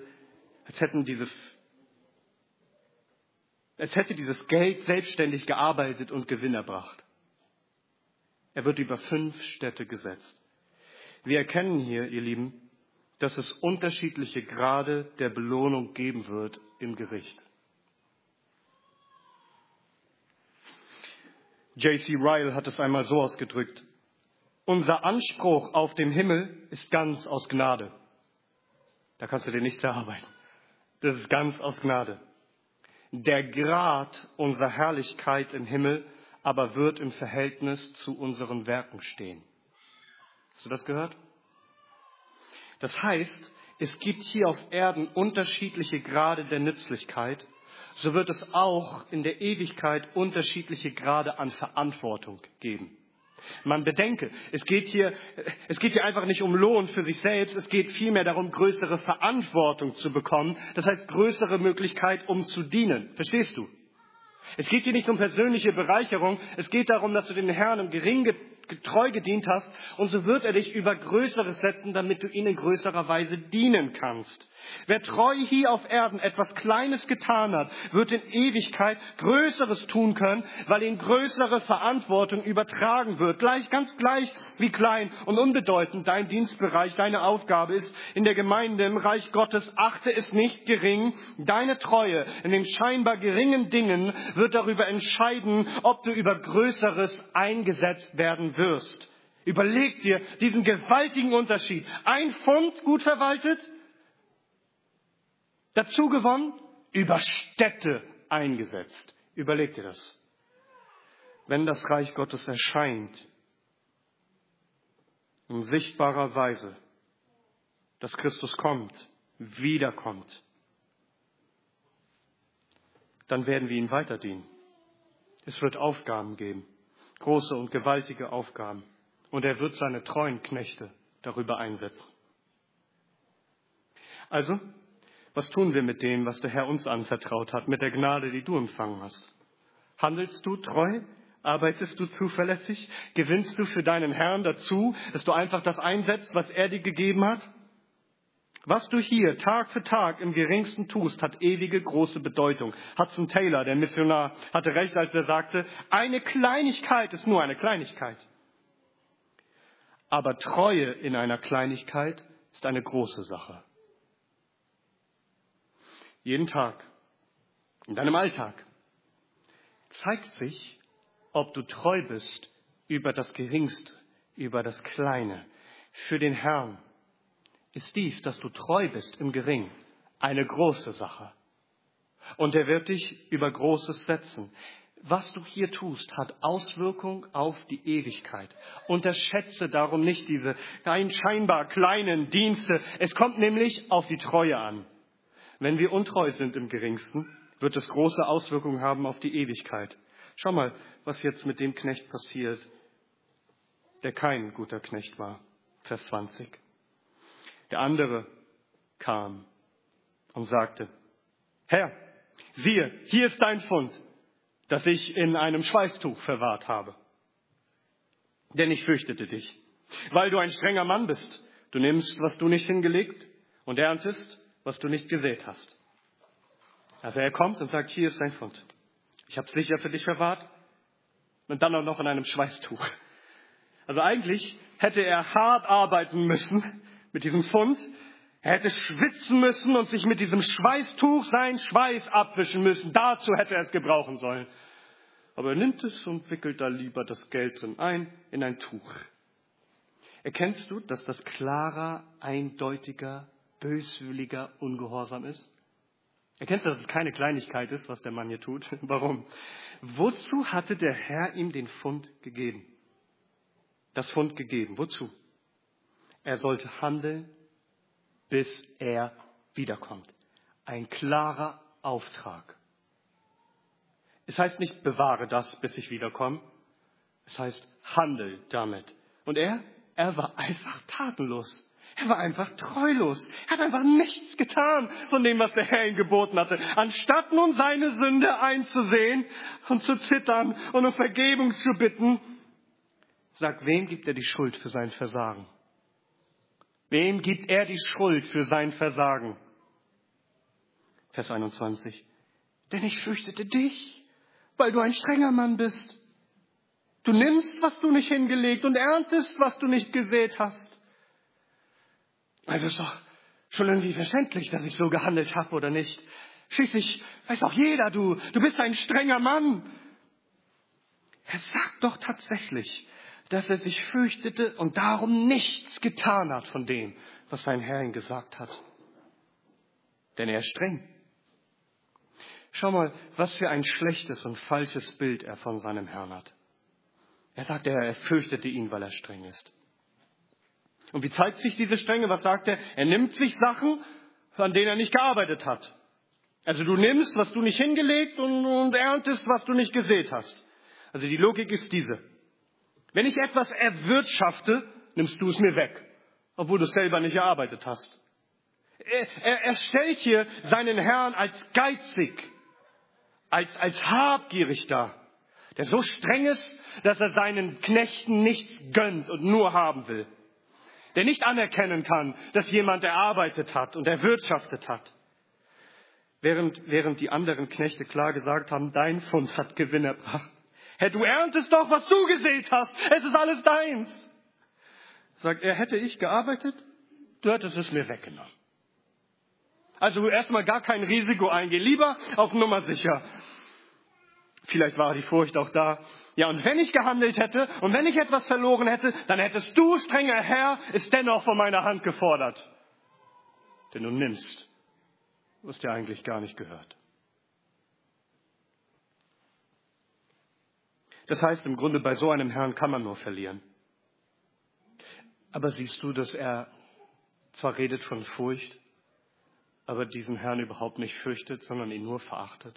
dieses Geld selbstständig gearbeitet und Gewinn erbracht. Er wird über 5 Städte gesetzt. Wir erkennen hier, ihr Lieben, dass es unterschiedliche Grade der Belohnung geben wird im Gericht. J.C. Ryle hat es einmal so ausgedrückt: Unser Anspruch auf den Himmel ist ganz aus Gnade. Da kannst du dir nichts erarbeiten. Das ist ganz aus Gnade. Der Grad unserer Herrlichkeit im Himmel aber wird im Verhältnis zu unseren Werken stehen. Hast du das gehört? Das heißt, es gibt hier auf Erden unterschiedliche Grade der Nützlichkeit, so wird es auch in der Ewigkeit unterschiedliche Grade an Verantwortung geben. Man bedenke, es geht hier einfach nicht um Lohn für sich selbst, es geht vielmehr darum, größere Verantwortung zu bekommen, das heißt größere Möglichkeit, um zu dienen. Verstehst du? Es geht hier nicht um persönliche Bereicherung, es geht darum, dass du den Herrn im Geringen treu gedient hast und so wird er dich über Größeres setzen, damit du ihm in größerer Weise dienen kannst. Wer treu hier auf Erden etwas Kleines getan hat, wird in Ewigkeit Größeres tun können, weil ihm größere Verantwortung übertragen wird. Ganz gleich wie klein und unbedeutend dein Dienstbereich, deine Aufgabe ist in der Gemeinde, im Reich Gottes, achte es nicht gering. Deine Treue in den scheinbar geringen Dingen wird darüber entscheiden, ob du über Größeres eingesetzt werden wirst. Überleg dir diesen gewaltigen Unterschied. 1 Pfund gut verwaltet, dazu gewonnen, über Städte eingesetzt. Überleg dir das. Wenn das Reich Gottes erscheint, in sichtbarer Weise, dass Christus kommt, wiederkommt, dann werden wir ihm weiter dienen. Es wird Aufgaben geben, große und gewaltige Aufgaben. Und er wird seine treuen Knechte darüber einsetzen. Also, was tun wir mit dem, was der Herr uns anvertraut hat, mit der Gnade, die du empfangen hast? Handelst du treu? Arbeitest du zuverlässig? Gewinnst du für deinen Herrn dazu, dass du einfach das einsetzt, was er dir gegeben hat? Was du hier Tag für Tag im Geringsten tust, hat ewige große Bedeutung. Hudson Taylor, der Missionar, hatte recht, als er sagte, eine Kleinigkeit ist nur eine Kleinigkeit. Aber Treue in einer Kleinigkeit ist eine große Sache. Jeden Tag, in deinem Alltag, zeigt sich, ob du treu bist über das Geringste, über das Kleine. Für den Herrn ist dies, dass du treu bist im Geringen, eine große Sache. Und er wird dich über Großes setzen. Was du hier tust, hat Auswirkung auf die Ewigkeit. Unterschätze darum nicht diese scheinbar kleinen Dienste. Es kommt nämlich auf die Treue an. Wenn wir untreu sind im Geringsten, wird es große Auswirkungen haben auf die Ewigkeit. Schau mal, was jetzt mit dem Knecht passiert, der kein guter Knecht war. Vers 20. Der andere kam und sagte, Herr, siehe, hier ist dein Pfund, das ich in einem Schweißtuch verwahrt habe. Denn ich fürchtete dich, weil du ein strenger Mann bist. Du nimmst, was du nicht hingelegt und erntest, was du nicht gesät hast. Also er kommt und sagt, hier ist dein Pfund. Ich habe es sicher für dich verwahrt und dann auch noch in einem Schweißtuch. Also eigentlich hätte er hart arbeiten müssen mit diesem Pfund. Er hätte schwitzen müssen und sich mit diesem Schweißtuch seinen Schweiß abwischen müssen. Dazu hätte er es gebrauchen sollen. Aber er nimmt es und wickelt da lieber das Geld drin ein in ein Tuch. Erkennst du, dass das klarer, eindeutiger, böswilliger Ungehorsam ist? Erkennst du, dass es keine Kleinigkeit ist, was der Mann hier tut? Warum? Wozu hatte der Herr ihm den Pfund gegeben? Das Pfund gegeben. Wozu? Er sollte handeln, bis er wiederkommt. Ein klarer Auftrag. Es heißt nicht, bewahre das, bis ich wiederkomme. Es heißt, handel damit. Und er war einfach tatenlos. Er war einfach treulos. Er hat einfach nichts getan von dem, was der Herr ihm geboten hatte. Anstatt nun seine Sünde einzusehen und zu zittern und um Vergebung zu bitten, sagt, wem gibt er die Schuld für sein Versagen? Wem gibt er die Schuld für sein Versagen? Vers 21. Denn ich fürchtete dich, weil du ein strenger Mann bist. Du nimmst, was du nicht hingelegt und erntest, was du nicht gesät hast. Also ist doch schon irgendwie verständlich, dass ich so gehandelt habe oder nicht. Schließlich weiß auch jeder, du bist ein strenger Mann. Er sagt doch tatsächlich, dass er sich fürchtete und darum nichts getan hat von dem, was sein Herr ihm gesagt hat. Denn er ist streng. Schau mal, was für ein schlechtes und falsches Bild er von seinem Herrn hat. Er sagt, er fürchtete ihn, weil er streng ist. Und wie zeigt sich diese Strenge? Was sagt er? Er nimmt sich Sachen, an denen er nicht gearbeitet hat. Also du nimmst, was du nicht hingelegt und erntest, was du nicht gesät hast. Also die Logik ist diese. Wenn ich etwas erwirtschafte, nimmst du es mir weg, obwohl du es selber nicht erarbeitet hast. Er stellt hier seinen Herrn als geizig, als habgierig dar, der so streng ist, dass er seinen Knechten nichts gönnt und nur haben will. Der nicht anerkennen kann, dass jemand erarbeitet hat und erwirtschaftet hat. Während die anderen Knechte klar gesagt haben, dein Pfund hat Gewinn erbracht. Herr, du erntest doch, was du gesät hast. Es ist alles deins. Sagt er, hätte ich gearbeitet, du hättest es mir weggenommen. Also erstmal gar kein Risiko eingehen. Lieber auf Nummer sicher. Vielleicht war die Furcht auch da. Ja, und wenn ich gehandelt hätte und wenn ich etwas verloren hätte, dann hättest du, strenger Herr, es dennoch von meiner Hand gefordert. Denn du nimmst, was dir eigentlich gar nicht gehört. Das heißt, im Grunde bei so einem Herrn kann man nur verlieren. Aber siehst du, dass er zwar redet von Furcht, aber diesen Herrn überhaupt nicht fürchtet, sondern ihn nur verachtet?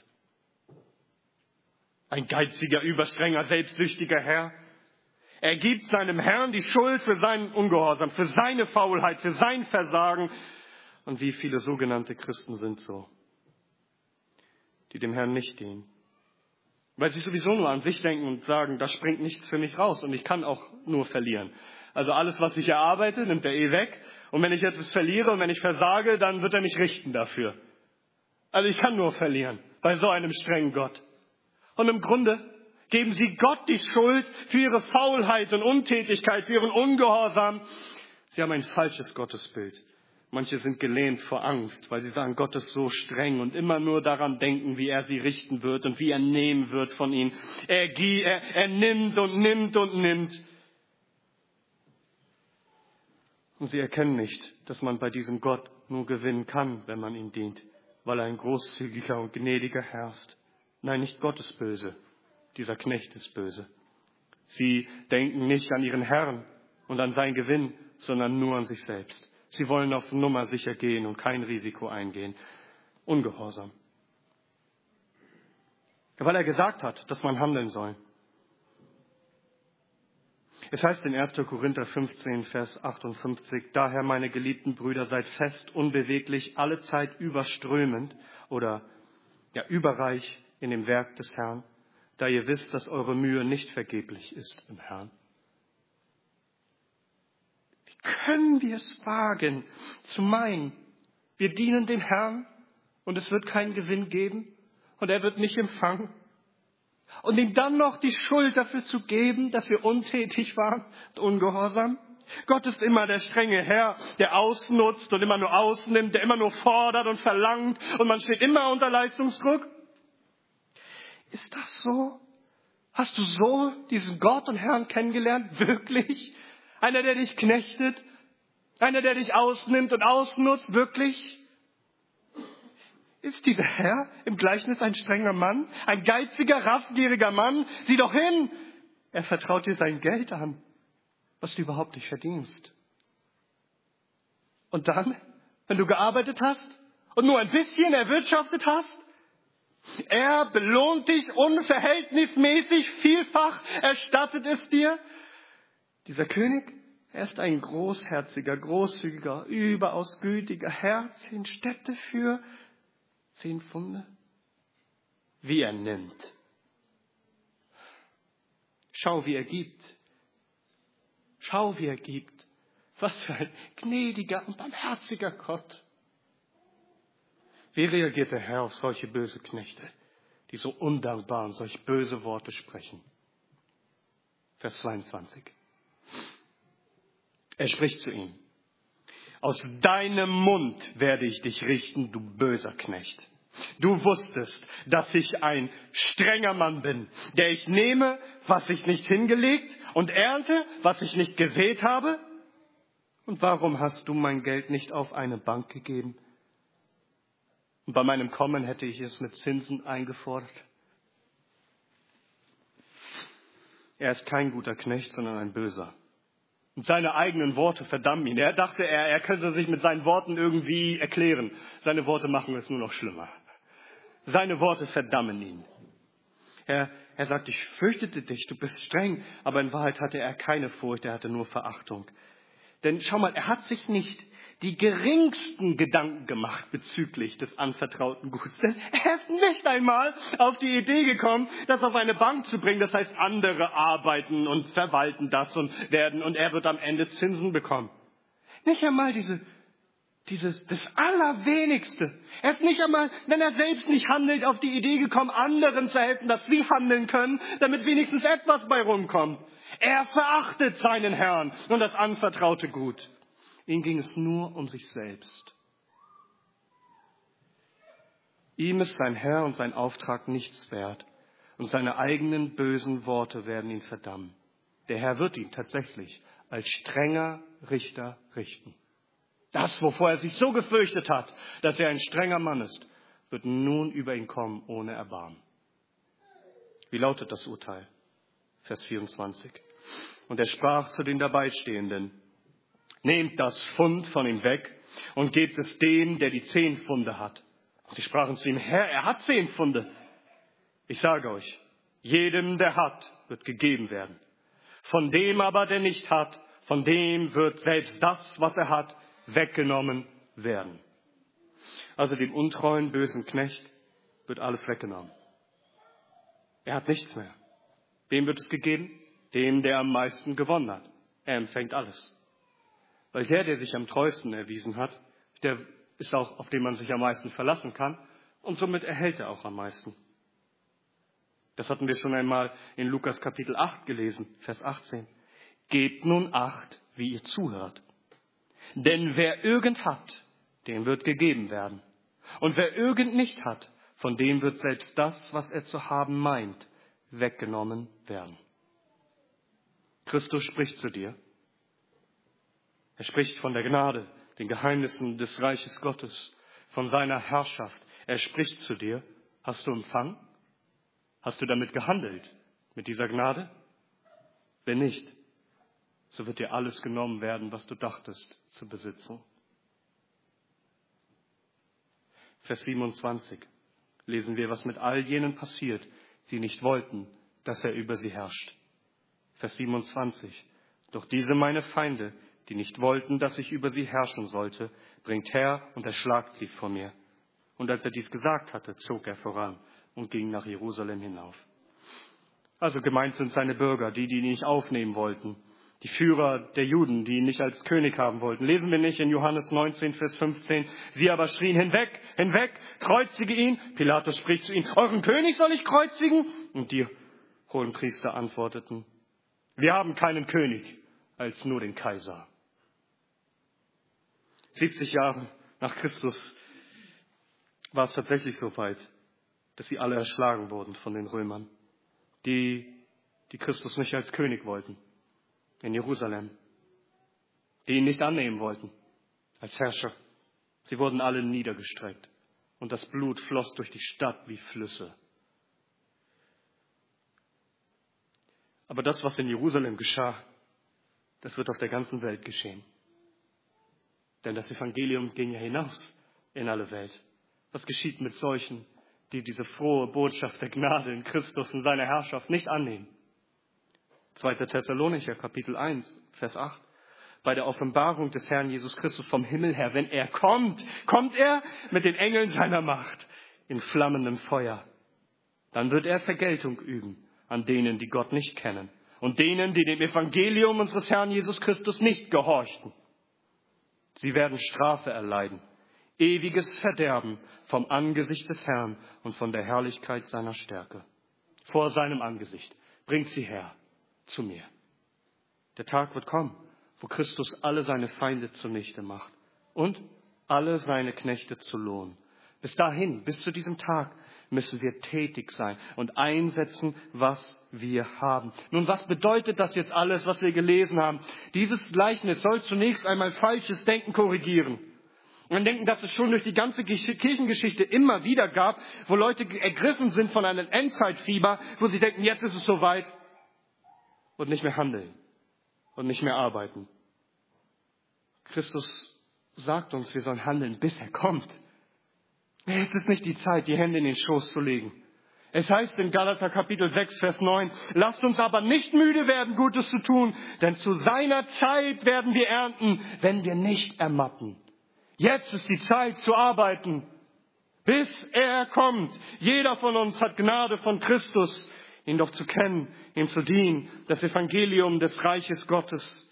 Ein geiziger, überstrenger, selbstsüchtiger Herr. Er gibt seinem Herrn die Schuld für seinen Ungehorsam, für seine Faulheit, für sein Versagen. Und wie viele sogenannte Christen sind so, die dem Herrn nicht dienen. Weil sie sowieso nur an sich denken und sagen, da springt nichts für mich raus und ich kann auch nur verlieren. Also alles, was ich erarbeite, nimmt er weg. Und wenn ich etwas verliere und wenn ich versage, dann wird er mich richten dafür. Also ich kann nur verlieren bei so einem strengen Gott. Und im Grunde geben sie Gott die Schuld für ihre Faulheit und Untätigkeit, für ihren Ungehorsam. Sie haben ein falsches Gottesbild. Manche sind gelähmt vor Angst, weil sie sagen, Gott ist so streng und immer nur daran denken, wie er sie richten wird und wie er nehmen wird von ihnen. Er nimmt und nimmt und nimmt. Und sie erkennen nicht, dass man bei diesem Gott nur gewinnen kann, wenn man ihm dient, weil er ein großzügiger und gnädiger Herr ist. Nein, nicht Gott ist böse. Dieser Knecht ist böse. Sie denken nicht an ihren Herrn und an seinen Gewinn, sondern nur an sich selbst. Sie wollen auf Nummer sicher gehen und kein Risiko eingehen. Ungehorsam. Weil er gesagt hat, dass man handeln soll. Es heißt in 1. Korinther 15, Vers 58, daher, meine geliebten Brüder, seid fest, unbeweglich, allezeit überströmend oder überreich in dem Werk des Herrn, da ihr wisst, dass eure Mühe nicht vergeblich ist im Herrn. Wie können wir es wagen, zu meinen, wir dienen dem Herrn und es wird keinen Gewinn geben und er wird nicht empfangen? Und ihm dann noch die Schuld dafür zu geben, dass wir untätig waren und ungehorsam? Gott ist immer der strenge Herr, der ausnutzt und immer nur ausnimmt, der immer nur fordert und verlangt und man steht immer unter Leistungsdruck. Ist das so? Hast du so diesen Gott und Herrn kennengelernt? Wirklich? Einer, der dich knechtet? Einer, der dich ausnimmt und ausnutzt? Wirklich? Ist dieser Herr im Gleichnis ein strenger Mann? Ein geiziger, raffgieriger Mann? Sieh doch hin! Er vertraut dir sein Geld an, was du überhaupt nicht verdienst. Und dann, wenn du gearbeitet hast und nur ein bisschen erwirtschaftet hast, Er belohnt dich unverhältnismäßig, vielfach erstattet es dir. Dieser König, er ist ein großherziger, großzügiger, überaus gütiger Herr. 10 Städte für 10 Pfunde. Wie er nimmt. Schau, wie er gibt. Schau, wie er gibt. Was für ein gnädiger und barmherziger Gott. Wie reagiert der Herr auf solche böse Knechte, die so undankbar und solch böse Worte sprechen? Vers 22. Er spricht zu ihm. Aus deinem Mund werde ich dich richten, du böser Knecht. Du wusstest, dass ich ein strenger Mann bin, der ich nehme, was ich nicht hingelegt und ernte, was ich nicht gesät habe. Und warum hast du mein Geld nicht auf eine Bank gegeben? Und bei meinem Kommen hätte ich es mit Zinsen eingefordert. Er ist kein guter Knecht, sondern ein Böser. Und seine eigenen Worte verdammen ihn. Er dachte, er könnte sich mit seinen Worten irgendwie erklären. Seine Worte machen es nur noch schlimmer. Seine Worte verdammen ihn. Er sagt, ich fürchtete dich, du bist streng. Aber in Wahrheit hatte er keine Furcht, er hatte nur Verachtung. Denn schau mal, er hat sich nicht die geringsten Gedanken gemacht bezüglich des anvertrauten Guts. Denn er ist nicht einmal auf die Idee gekommen, das auf eine Bank zu bringen. Das heißt, andere arbeiten und verwalten das und er wird am Ende Zinsen bekommen. Nicht einmal das Allerwenigste. Er ist nicht einmal, wenn er selbst nicht handelt, auf die Idee gekommen, anderen zu helfen, dass sie handeln können, damit wenigstens etwas bei rumkommt. Er verachtet seinen Herrn und das anvertraute Gut. Ihm ging es nur um sich selbst. Ihm ist sein Herr und sein Auftrag nichts wert und seine eigenen bösen Worte werden ihn verdammen. Der Herr wird ihn tatsächlich als strenger Richter richten. Das, wovor er sich so gefürchtet hat, dass er ein strenger Mann ist, wird nun über ihn kommen ohne Erbarmen. Wie lautet das Urteil? Vers 24. Und er sprach zu den Dabeistehenden, nehmt das Pfund von ihm weg und gebt es dem, der die 10 Pfunde hat. Und sie sprachen zu ihm, Herr, er hat 10 Pfunde. Ich sage euch, jedem, der hat, wird gegeben werden. Von dem aber, der nicht hat, von dem wird selbst das, was er hat, weggenommen werden. Also dem untreuen, bösen Knecht wird alles weggenommen. Er hat nichts mehr. Wem wird es gegeben? Dem, der am meisten gewonnen hat. Er empfängt alles. Weil der sich am treuesten erwiesen hat, der ist auch, auf den man sich am meisten verlassen kann. Und somit erhält er auch am meisten. Das hatten wir schon einmal in Lukas Kapitel 8 gelesen, Vers 18. Gebt nun Acht, wie ihr zuhört. Denn wer irgend hat, dem wird gegeben werden. Und wer irgend nicht hat, von dem wird selbst das, was er zu haben meint, weggenommen werden. Christus spricht zu dir. Er spricht von der Gnade, den Geheimnissen des Reiches Gottes, von seiner Herrschaft. Er spricht zu dir. Hast du empfangen? Hast du damit gehandelt, mit dieser Gnade? Wenn nicht, so wird dir alles genommen werden, was du dachtest zu besitzen. Vers 27 lesen wir, was mit all jenen passiert, die nicht wollten, dass er über sie herrscht. Vers 27. Doch diese meine Feinde, die nicht wollten, dass ich über sie herrschen sollte, bringt her und erschlagt sie vor mir. Und als er dies gesagt hatte, zog er voran und ging nach Jerusalem hinauf. Also gemeint sind seine Bürger, die ihn nicht aufnehmen wollten. Die Führer der Juden, die ihn nicht als König haben wollten. Lesen wir nicht in Johannes 19, Vers 15. Sie aber schrien, hinweg, hinweg, kreuzige ihn. Pilatus spricht zu ihnen, euren König soll ich kreuzigen? Und die Hohenpriester antworteten, wir haben keinen König als nur den Kaiser. 70 Jahre nach Christus war es tatsächlich so weit, dass sie alle erschlagen wurden von den Römern, die Christus nicht als König wollten in Jerusalem, die ihn nicht annehmen wollten als Herrscher. Sie wurden alle niedergestreckt und das Blut floss durch die Stadt wie Flüsse. Aber das, was in Jerusalem geschah, das wird auf der ganzen Welt geschehen. Denn das Evangelium ging ja hinaus in alle Welt. Was geschieht mit solchen, die diese frohe Botschaft der Gnade in Christus und seiner Herrschaft nicht annehmen. 2. Thessalonicher, Kapitel 1, Vers 8. Bei der Offenbarung des Herrn Jesus Christus vom Himmel her, wenn er kommt, kommt er mit den Engeln seiner Macht in flammendem Feuer. Dann wird er Vergeltung üben an denen, die Gott nicht kennen und denen, die dem Evangelium unseres Herrn Jesus Christus nicht gehorchten. Sie werden Strafe erleiden, ewiges Verderben vom Angesicht des Herrn und von der Herrlichkeit seiner Stärke. Vor seinem Angesicht bringt sie her zu mir. Der Tag wird kommen, wo Christus alle seine Feinde zunichte macht und alle seine Knechte zu lohnen. Bis dahin, bis zu diesem Tag, müssen wir tätig sein und einsetzen, was wir haben. Nun, was bedeutet das jetzt alles, was wir gelesen haben? Dieses Gleichnis soll zunächst einmal falsches Denken korrigieren. Und denken, dass es schon durch die ganze Kirchengeschichte immer wieder gab, wo Leute ergriffen sind von einem Endzeitfieber, wo sie denken, jetzt ist es soweit und nicht mehr handeln und nicht mehr arbeiten. Christus sagt uns, wir sollen handeln, bis er kommt. Jetzt ist nicht die Zeit, die Hände in den Schoß zu legen. Es heißt in Galater Kapitel 6, Vers 9, lasst uns aber nicht müde werden, Gutes zu tun, denn zu seiner Zeit werden wir ernten, wenn wir nicht ermatten. Jetzt ist die Zeit zu arbeiten, bis er kommt. Jeder von uns hat Gnade von Christus, ihn doch zu kennen, ihm zu dienen, das Evangelium des Reiches Gottes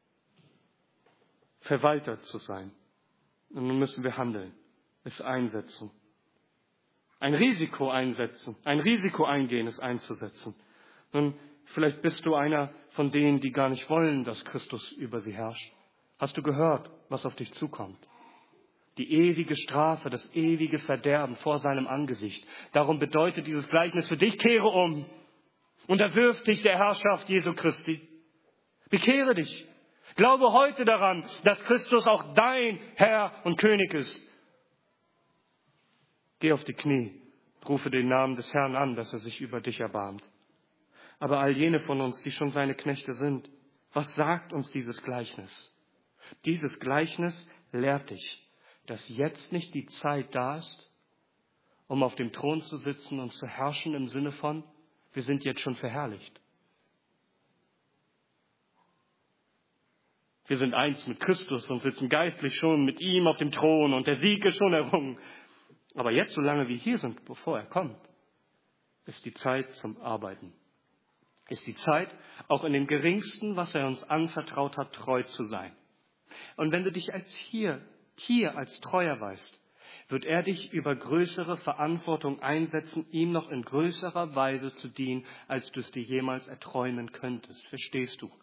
Verwalter zu sein. Und nun müssen wir handeln, es einsetzen. Ein Risiko einsetzen, ein Risiko eingehen, es einzusetzen. Nun, vielleicht bist du einer von denen, die gar nicht wollen, dass Christus über sie herrscht. Hast du gehört, was auf dich zukommt? Die ewige Strafe, das ewige Verderben vor seinem Angesicht. Darum bedeutet dieses Gleichnis für dich, kehre um. Unterwirf dich der Herrschaft Jesu Christi. Bekehre dich. Glaube heute daran, dass Christus auch dein Herr und König ist. Geh auf die Knie, rufe den Namen des Herrn an, dass er sich über dich erbarmt. Aber all jene von uns, die schon seine Knechte sind, was sagt uns dieses Gleichnis? Dieses Gleichnis lehrt dich, dass jetzt nicht die Zeit da ist, um auf dem Thron zu sitzen und zu herrschen im Sinne von, wir sind jetzt schon verherrlicht. Wir sind eins mit Christus und sitzen geistlich schon mit ihm auf dem Thron und der Sieg ist schon errungen. Aber jetzt, solange wir hier sind, bevor er kommt, ist die Zeit zum Arbeiten. Ist die Zeit, auch in dem Geringsten, was er uns anvertraut hat, treu zu sein. Und wenn du dich als hier als treu erweist, wird er dich über größere Verantwortung einsetzen, ihm noch in größerer Weise zu dienen, als du es dir jemals erträumen könntest. Verstehst du?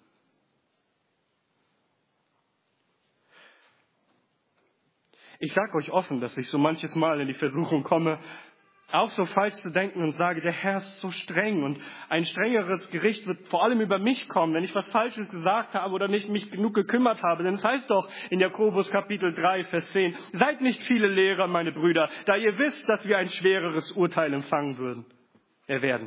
Ich sage euch offen, dass ich so manches Mal in die Versuchung komme, auch so falsch zu denken und sage, der Herr ist so streng und ein strengeres Gericht wird vor allem über mich kommen, wenn ich was Falsches gesagt habe oder nicht mich genug gekümmert habe. Denn es heißt doch in Jakobus Kapitel 3, Vers 10, seid nicht viele Lehrer, meine Brüder, da ihr wisst, dass wir ein schwereres Urteil empfangen werden.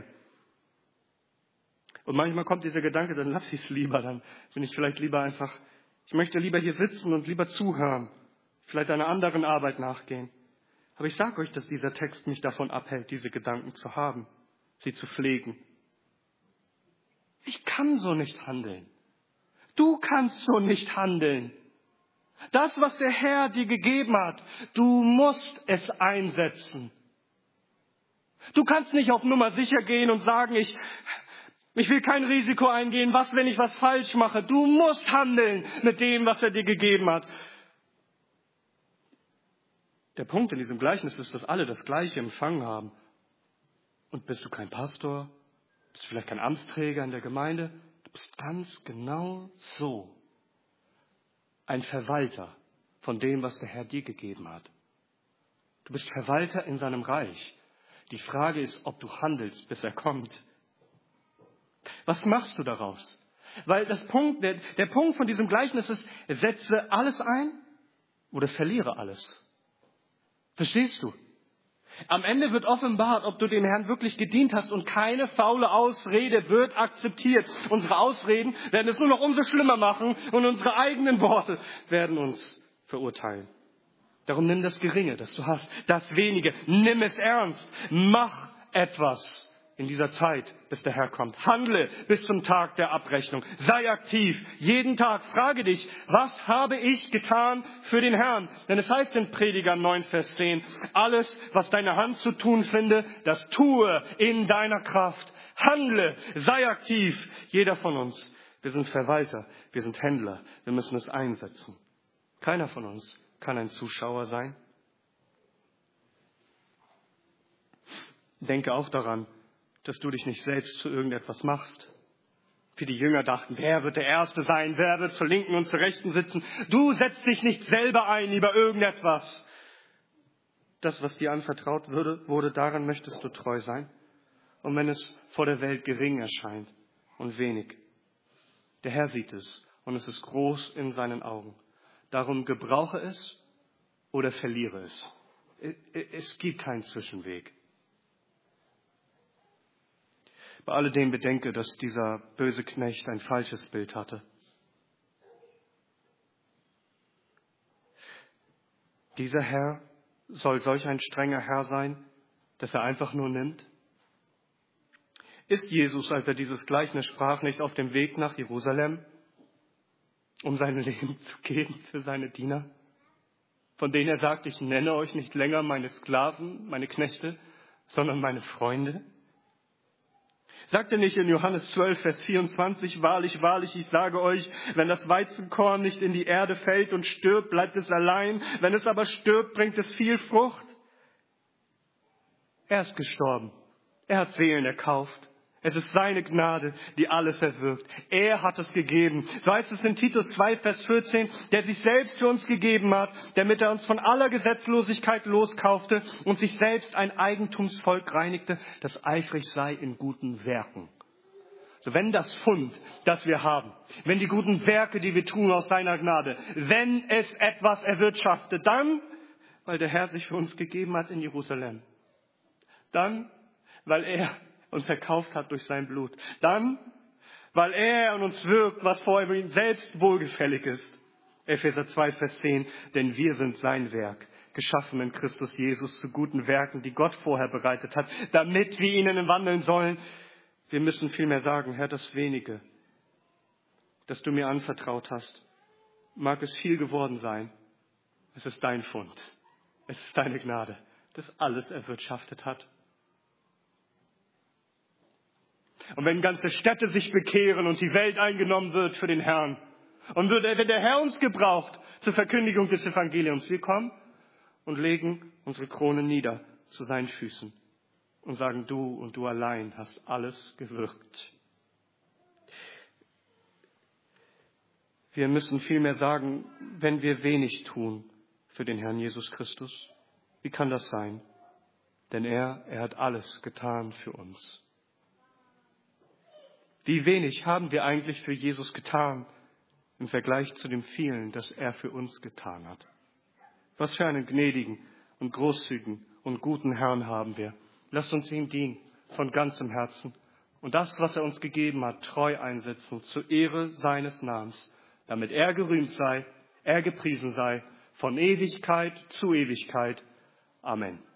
Und manchmal kommt dieser Gedanke, dann lass ich es lieber, dann bin ich vielleicht lieber einfach, ich möchte lieber hier sitzen und lieber zuhören, vielleicht einer anderen Arbeit nachgehen. Aber ich sage euch, dass dieser Text mich davon abhält, diese Gedanken zu haben, sie zu pflegen. Ich kann so nicht handeln. Du kannst so nicht handeln. Das, was der Herr dir gegeben hat, du musst es einsetzen. Du kannst nicht auf Nummer sicher gehen und sagen, ich will kein Risiko eingehen, was, wenn ich was falsch mache. Du musst handeln mit dem, was er dir gegeben hat. Der Punkt in diesem Gleichnis ist, dass alle das Gleiche empfangen haben. Und bist du kein Pastor, bist du vielleicht kein Amtsträger in der Gemeinde, du bist ganz genau so ein Verwalter von dem, was der Herr dir gegeben hat. Du bist Verwalter in seinem Reich. Die Frage ist, ob du handelst, bis er kommt. Was machst du daraus? Weil der Punkt von diesem Gleichnis ist, setze alles ein oder verliere alles. Verstehst du? Am Ende wird offenbart, ob du dem Herrn wirklich gedient hast und keine faule Ausrede wird akzeptiert. Unsere Ausreden werden es nur noch umso schlimmer machen und unsere eigenen Worte werden uns verurteilen. Darum nimm das Geringe, das du hast, das Wenige, nimm es ernst. Mach etwas in dieser Zeit, bis der Herr kommt. Handle bis zum Tag der Abrechnung. Sei aktiv. Jeden Tag frage dich, was habe ich getan für den Herrn? Denn es heißt in Prediger 9, Vers 10, alles, was deine Hand zu tun finde, das tue in deiner Kraft. Handle, sei aktiv. Jeder von uns. Wir sind Verwalter, wir sind Händler. Wir müssen es einsetzen. Keiner von uns kann ein Zuschauer sein. Denke auch daran, dass du dich nicht selbst zu irgendetwas machst. Wie die Jünger dachten, wer wird der Erste sein, wer wird zur Linken und zur Rechten sitzen. Du setzt dich nicht selber ein über irgendetwas. Das, was dir anvertraut wurde, daran möchtest du treu sein. Und wenn es vor der Welt gering erscheint und wenig, der Herr sieht es und es ist groß in seinen Augen. Darum gebrauche es oder verliere es. Es gibt keinen Zwischenweg. Bei alledem bedenke, dass dieser böse Knecht ein falsches Bild hatte. Dieser Herr soll solch ein strenger Herr sein, dass er einfach nur nimmt? Ist Jesus, als er dieses Gleichnis sprach, nicht auf dem Weg nach Jerusalem, um sein Leben zu geben für seine Diener, von denen er sagt, ich nenne euch nicht länger meine Sklaven, meine Knechte, sondern meine Freunde? Sagt er nicht in Johannes 12, Vers 24, wahrlich, wahrlich, ich sage euch, wenn das Weizenkorn nicht in die Erde fällt und stirbt, bleibt es allein. Wenn es aber stirbt, bringt es viel Frucht. Er ist gestorben. Er hat Seelen erkauft. Es ist seine Gnade, die alles erwirkt. Er hat es gegeben. So heißt es in Titus 2, Vers 14, der sich selbst für uns gegeben hat, damit er uns von aller Gesetzlosigkeit loskaufte und sich selbst ein Eigentumsvolk reinigte, das eifrig sei in guten Werken. So, wenn das Pfund, das wir haben, wenn die guten Werke, die wir tun aus seiner Gnade, wenn es etwas erwirtschaftet, dann, weil der Herr sich für uns gegeben hat in Jerusalem. Dann, weil er uns erkauft hat durch sein Blut. Dann, weil er an uns wirkt, was vor ihm selbst wohlgefällig ist. Epheser 2, Vers 10, denn wir sind sein Werk, geschaffen in Christus Jesus zu guten Werken, die Gott vorher bereitet hat, damit wir ihnen wandeln sollen. Wir müssen vielmehr sagen, Herr, das Wenige, das du mir anvertraut hast, mag es viel geworden sein. Es ist dein Pfund. Es ist deine Gnade, das alles erwirtschaftet hat. Und wenn ganze Städte sich bekehren und die Welt eingenommen wird für den Herrn und wenn der Herr uns gebraucht zur Verkündigung des Evangeliums, wir kommen und legen unsere Krone nieder zu seinen Füßen und sagen, du und du allein hast alles gewirkt. Wir müssen vielmehr sagen, wenn wir wenig tun für den Herrn Jesus Christus, wie kann das sein? Denn er hat alles getan für uns. Wie wenig haben wir eigentlich für Jesus getan im Vergleich zu dem vielen, das er für uns getan hat? Was für einen gnädigen und großzügigen und guten Herrn haben wir. Lasst uns ihm dienen von ganzem Herzen und das, was er uns gegeben hat, treu einsetzen zur Ehre seines Namens, damit er gerühmt sei, er gepriesen sei, von Ewigkeit zu Ewigkeit. Amen.